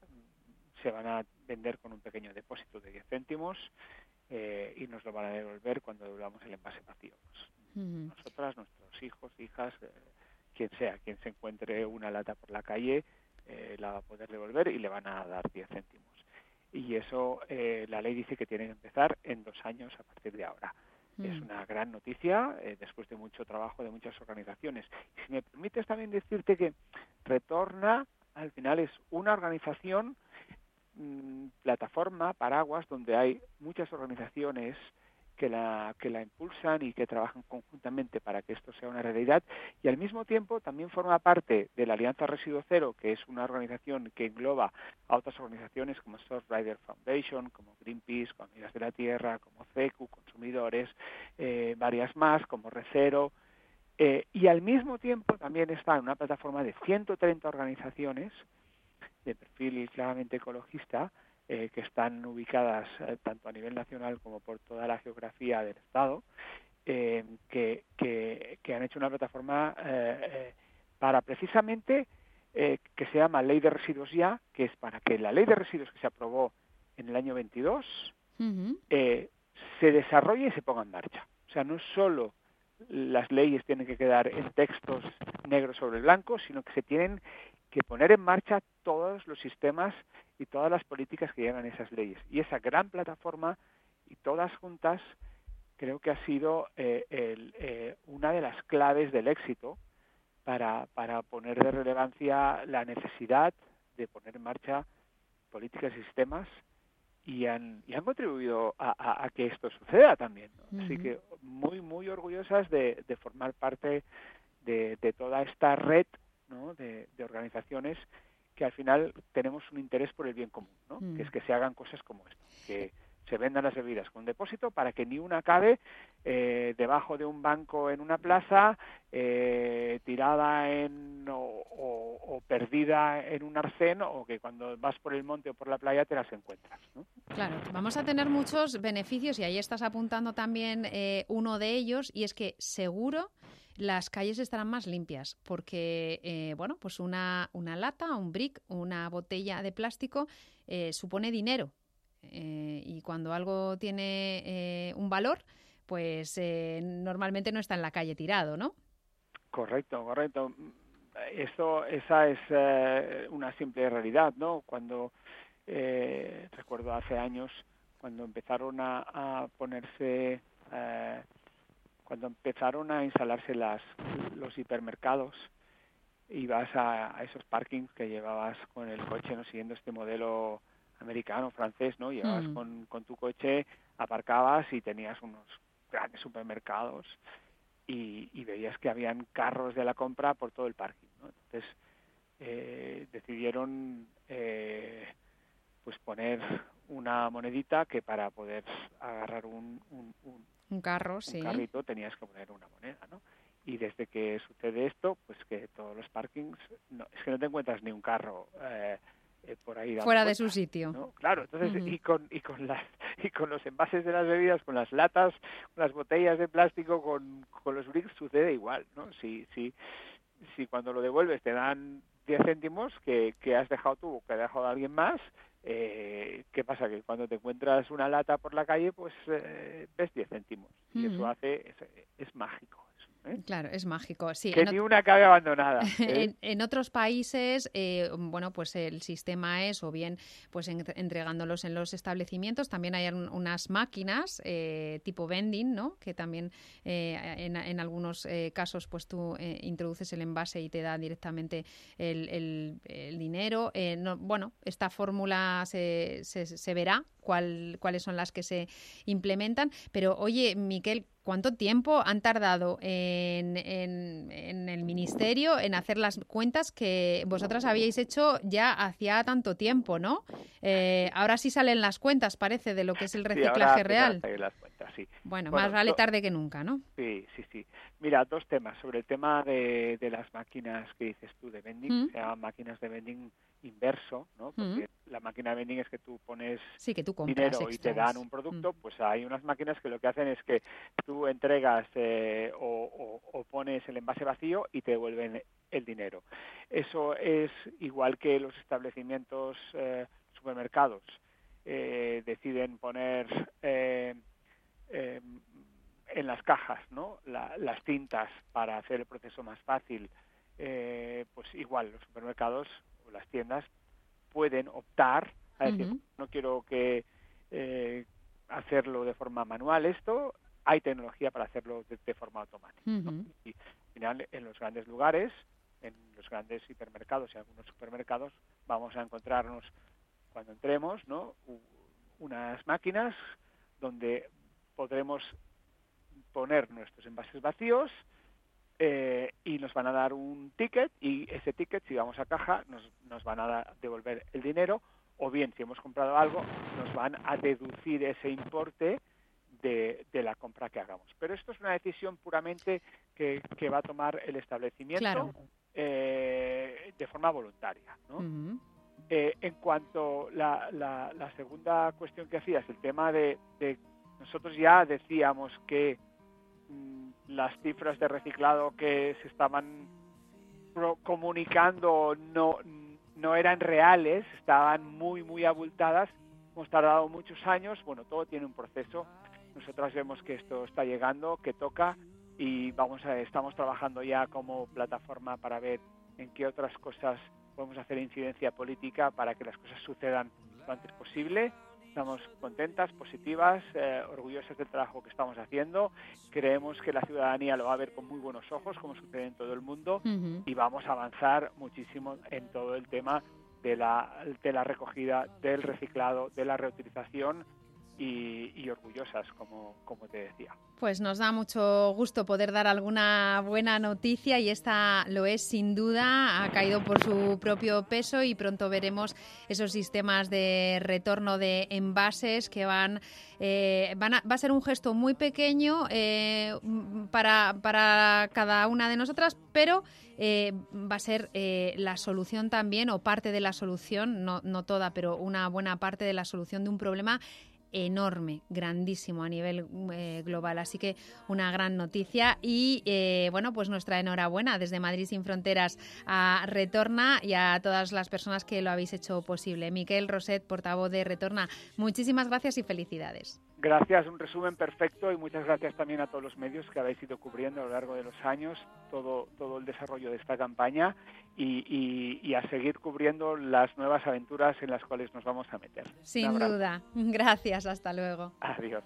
se van a vender con un pequeño depósito de diez céntimos eh, y nos lo van a devolver cuando devolvamos el envase vacío. Pues, uh-huh. Nosotras, nuestros hijos, hijas, eh, quien sea, quien se encuentre una lata por la calle, eh, la va a poder devolver y le van a dar diez céntimos. Y eso, eh, la ley dice que tiene que empezar en dos años a partir de ahora. Mm. Es una gran noticia, eh, después de mucho trabajo de muchas organizaciones. Y si me permites también decirte que Retorna, al final, es una organización, mmm, plataforma, paraguas, donde hay muchas organizaciones que la que la impulsan y que trabajan conjuntamente para que esto sea una realidad, y al mismo tiempo también forma parte de la Alianza Residuo Cero, que es una organización que engloba a otras organizaciones como Surfrider Foundation, como Greenpeace, como Amigas de la Tierra, como C E C U, Consumidores, eh, varias más, como Recero, Eh, y al mismo tiempo también está en una plataforma de ciento treinta organizaciones de perfil claramente ecologista, eh, que están ubicadas eh, tanto a nivel nacional como por toda la geografía del Estado, eh, que, que, que han hecho una plataforma eh, eh, para precisamente eh, que se llama Ley de Residuos Ya, que es para que la Ley de Residuos que se aprobó en el año veintidós Uh-huh. eh, se desarrolle y se ponga en marcha. O sea, no solo las leyes tienen que quedar en textos negros sobre blanco, sino que se tienen que poner en marcha todos los sistemas y todas las políticas que llevan esas leyes. Y esa gran plataforma y todas juntas creo que ha sido eh, el, eh, una de las claves del éxito para, para poner de relevancia la necesidad de poner en marcha políticas y sistemas y han, y han contribuido a, a, a que esto suceda también, ¿no? Uh-huh. Así que muy, muy orgullosas de, de formar parte de, de toda esta red, ¿no?, de, de organizaciones que al final tenemos un interés por el bien común, ¿no? Uh-huh. Que es que se hagan cosas como esta, que se vendan las bebidas con depósito para que ni una acabe eh, debajo de un banco en una plaza, eh, tirada en o, o, o perdida en un arcén, o que cuando vas por el monte o por la playa te las encuentras, ¿no? Claro, vamos a tener muchos beneficios y ahí estás apuntando también eh, uno de ellos, y es que seguro las calles estarán más limpias porque, eh, bueno, pues una, una lata, un brick, una botella de plástico eh, supone dinero. Eh, y cuando algo tiene eh, un valor, pues eh, normalmente no está en la calle tirado, ¿no? Correcto, correcto. Esto, esa es eh, una simple realidad, ¿no? Cuando, eh, recuerdo hace años, cuando empezaron a, a ponerse, eh, cuando empezaron a instalarse las, los hipermercados, ibas a, a esos parkings que llevabas con el coche, ¿no?, siguiendo este modelo americano, francés, ¿no? Llevabas mm. con, con tu coche, aparcabas y tenías unos grandes supermercados y, y veías que habían carros de la compra por todo el parking, ¿no? Entonces eh, decidieron eh, pues poner una monedita que para poder agarrar un, un, un, un carro, un sí. carrito tenías que poner una moneda, ¿no? Y desde que sucede esto, pues que todos los parkings, no, es que no te encuentras ni un carro eh, Eh, por ahí fuera cuenta, de su sitio, ¿no? Claro, entonces uh-huh. y con y con las y con los envases de las bebidas, con las latas, con las botellas de plástico, con, con los bricks sucede igual, ¿no? Si si si cuando lo devuelves te dan diez céntimos que, que has dejado tú o que ha dejado alguien más, eh, ¿qué pasa? Que cuando te encuentras una lata por la calle, pues eh, ves diez céntimos y uh-huh. eso hace es, es mágico. ¿Eh? Claro, es mágico, sí. Que en ni una acabe abandonada. ¿eh? en, en otros países, eh, bueno, pues el sistema es o bien pues en, entregándolos en los establecimientos. También hay un, unas máquinas eh, tipo vending, ¿no? Que también eh, en, en algunos eh, casos pues tú eh, introduces el envase y te da directamente el, el, el dinero. Eh, no, bueno, esta fórmula se, se, se verá cuál, cuáles son las que se implementan. Pero oye, Miquel, ¿cuánto tiempo han tardado en, en, en el Ministerio en hacer las cuentas que vosotras habíais hecho ya hacía tanto tiempo, ¿no? Eh, ahora sí salen las cuentas, parece, de lo que es el reciclaje sí, real. Las cuentas, sí. Bueno, bueno, más vale do... tarde que nunca, ¿no? Sí, sí, sí. Mira, dos temas. Sobre el tema de, de las máquinas que dices tú de vending, ¿Mm? Se llaman máquinas de vending inverso, ¿no? Porque ¿Mm? la máquina de vending es que tú pones sí, que tú dinero extras. y te dan un producto, ¿Mm? Pues hay unas máquinas que lo que hacen es que tú entregas eh, o, o, o pones el envase vacío y te devuelven el dinero. Eso es igual que los establecimientos, eh, supermercados, eh, deciden poner eh, eh, en las cajas, ¿no? La, las tintas para hacer el proceso más fácil. Eh, pues igual los supermercados o las tiendas pueden optar a decir, uh-huh. no quiero que eh, hacerlo de forma manual esto, hay tecnología para hacerlo de, de forma automática, uh-huh. ¿no? Y al final en los grandes lugares, en los grandes hipermercados y algunos supermercados vamos a encontrarnos cuando entremos, ¿no? U- unas máquinas donde podremos poner nuestros envases vacíos eh, y nos van a dar un ticket y ese ticket, si vamos a caja, nos, nos van a da, devolver el dinero, o bien si hemos comprado algo, nos van a deducir ese importe de, de la compra que hagamos. Pero esto es una decisión puramente que, que va a tomar el establecimiento, claro. eh, de forma voluntaria, ¿no? Uh-huh. Eh, en cuanto la, la, la segunda cuestión que hacías, el tema de, de nosotros ya decíamos que mmm, las cifras de reciclado que se estaban pro- comunicando no, no eran reales, estaban muy, muy abultadas. Hemos tardado muchos años, bueno, todo tiene un proceso. Nosotros vemos que esto está llegando, que toca, y vamos a, estamos trabajando ya como plataforma para ver en qué otras cosas podemos hacer incidencia política para que las cosas sucedan lo antes posible. Estamos contentas, positivas, eh, orgullosas del trabajo que estamos haciendo. Creemos que la ciudadanía lo va a ver con muy buenos ojos, como sucede en todo el mundo, uh-huh. y vamos a avanzar muchísimo en todo el tema de la, de la recogida, del reciclado, de la reutilización, y, y orgullosas, como, como te decía. Pues nos da mucho gusto poder dar alguna buena noticia, y esta lo es sin duda, ha caído por su propio peso, y pronto veremos esos sistemas de retorno de envases que van, eh, van a, va a ser un gesto muy pequeño eh, para, para cada una de nosotras, pero eh, va a ser eh, la solución también, o parte de la solución, no, no toda, pero una buena parte de la solución de un problema enorme, grandísimo a nivel eh, global. Así que una gran noticia, y eh, bueno, pues nuestra enhorabuena desde Madrid Sin Fronteras a Retorna y a todas las personas que lo habéis hecho posible. Miquel Roset, portavoz de Retorna, muchísimas gracias y felicidades. Gracias, un resumen perfecto, y muchas gracias también a todos los medios que habéis ido cubriendo a lo largo de los años todo, todo el desarrollo de esta campaña, y, y, y a seguir cubriendo las nuevas aventuras en las cuales nos vamos a meter. Sin duda. Gracias, hasta luego. Adiós.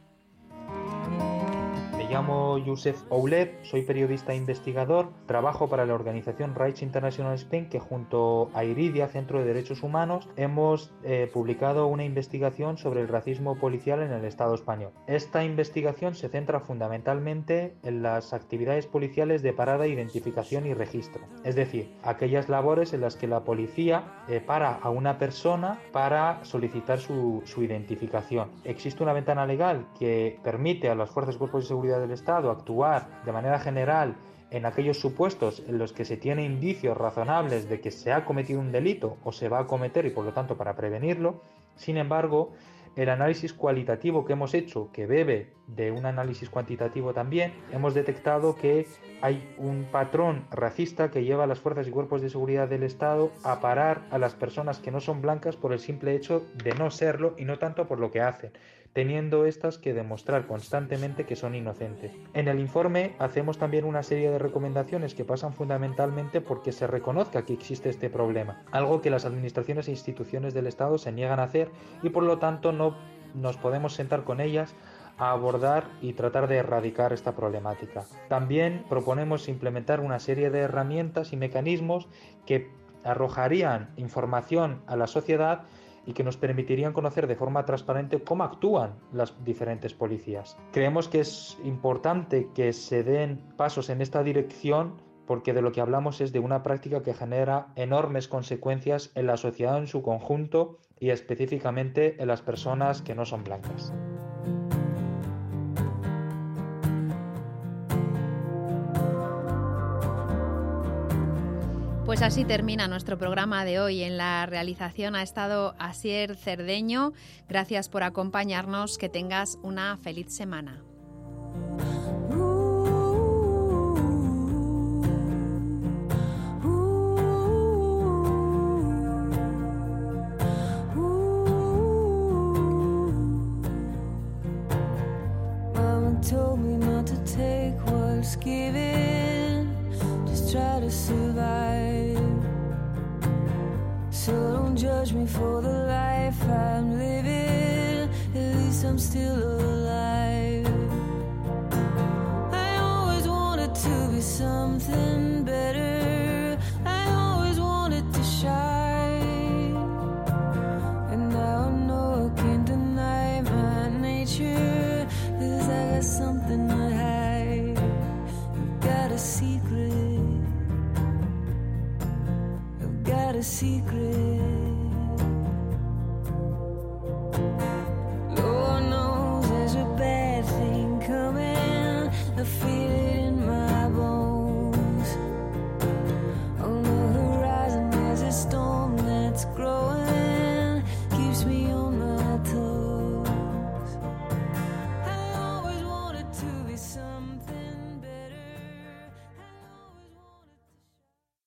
Me llamo Youssef Oulet, soy periodista e investigador, trabajo para la organización Rights International Spain, que junto a Iridia, Centro de Derechos Humanos, hemos eh, publicado una investigación sobre el racismo policial en el Estado español. Esta investigación se centra fundamentalmente en las actividades policiales de parada, identificación y registro, es decir, aquellas labores en las que la policía eh, para a una persona para solicitar su, su identificación. Existe una ventana legal que permite a las fuerzas y cuerpos de seguridad del Estado actuar de manera general en aquellos supuestos en los que se tiene indicios razonables de que se ha cometido un delito o se va a cometer, y por lo tanto para prevenirlo. Sin embargo, el análisis cualitativo que hemos hecho, que bebe de un análisis cuantitativo también, hemos detectado que hay un patrón racista que lleva a las fuerzas y cuerpos de seguridad del Estado a parar a las personas que no son blancas por el simple hecho de no serlo, y no tanto por lo que hacen, teniendo estas que demostrar constantemente que son inocentes. En el informe hacemos también una serie de recomendaciones que pasan fundamentalmente porque se reconozca que existe este problema, algo que las administraciones e instituciones del Estado se niegan a hacer, y por lo tanto no nos podemos sentar con ellas a abordar y tratar de erradicar esta problemática. También proponemos implementar una serie de herramientas y mecanismos que arrojarían información a la sociedad y que nos permitirían conocer de forma transparente cómo actúan las diferentes policías. Creemos que es importante que se den pasos en esta dirección, porque de lo que hablamos es de una práctica que genera enormes consecuencias en la sociedad en su conjunto, y específicamente en las personas que no son blancas. Pues así termina nuestro programa de hoy. En la realización ha estado Asier Cerdeño. Gracias por acompañarnos. Que tengas una feliz semana. Mama told me not to take what's given, just try to survive. So don't judge me for the life I'm living, at least I'm still alive. I always wanted to be something better, I always wanted to shine, and now I know I can't deny my nature, 'cause I got something to hide. I've got a secret, got a secret.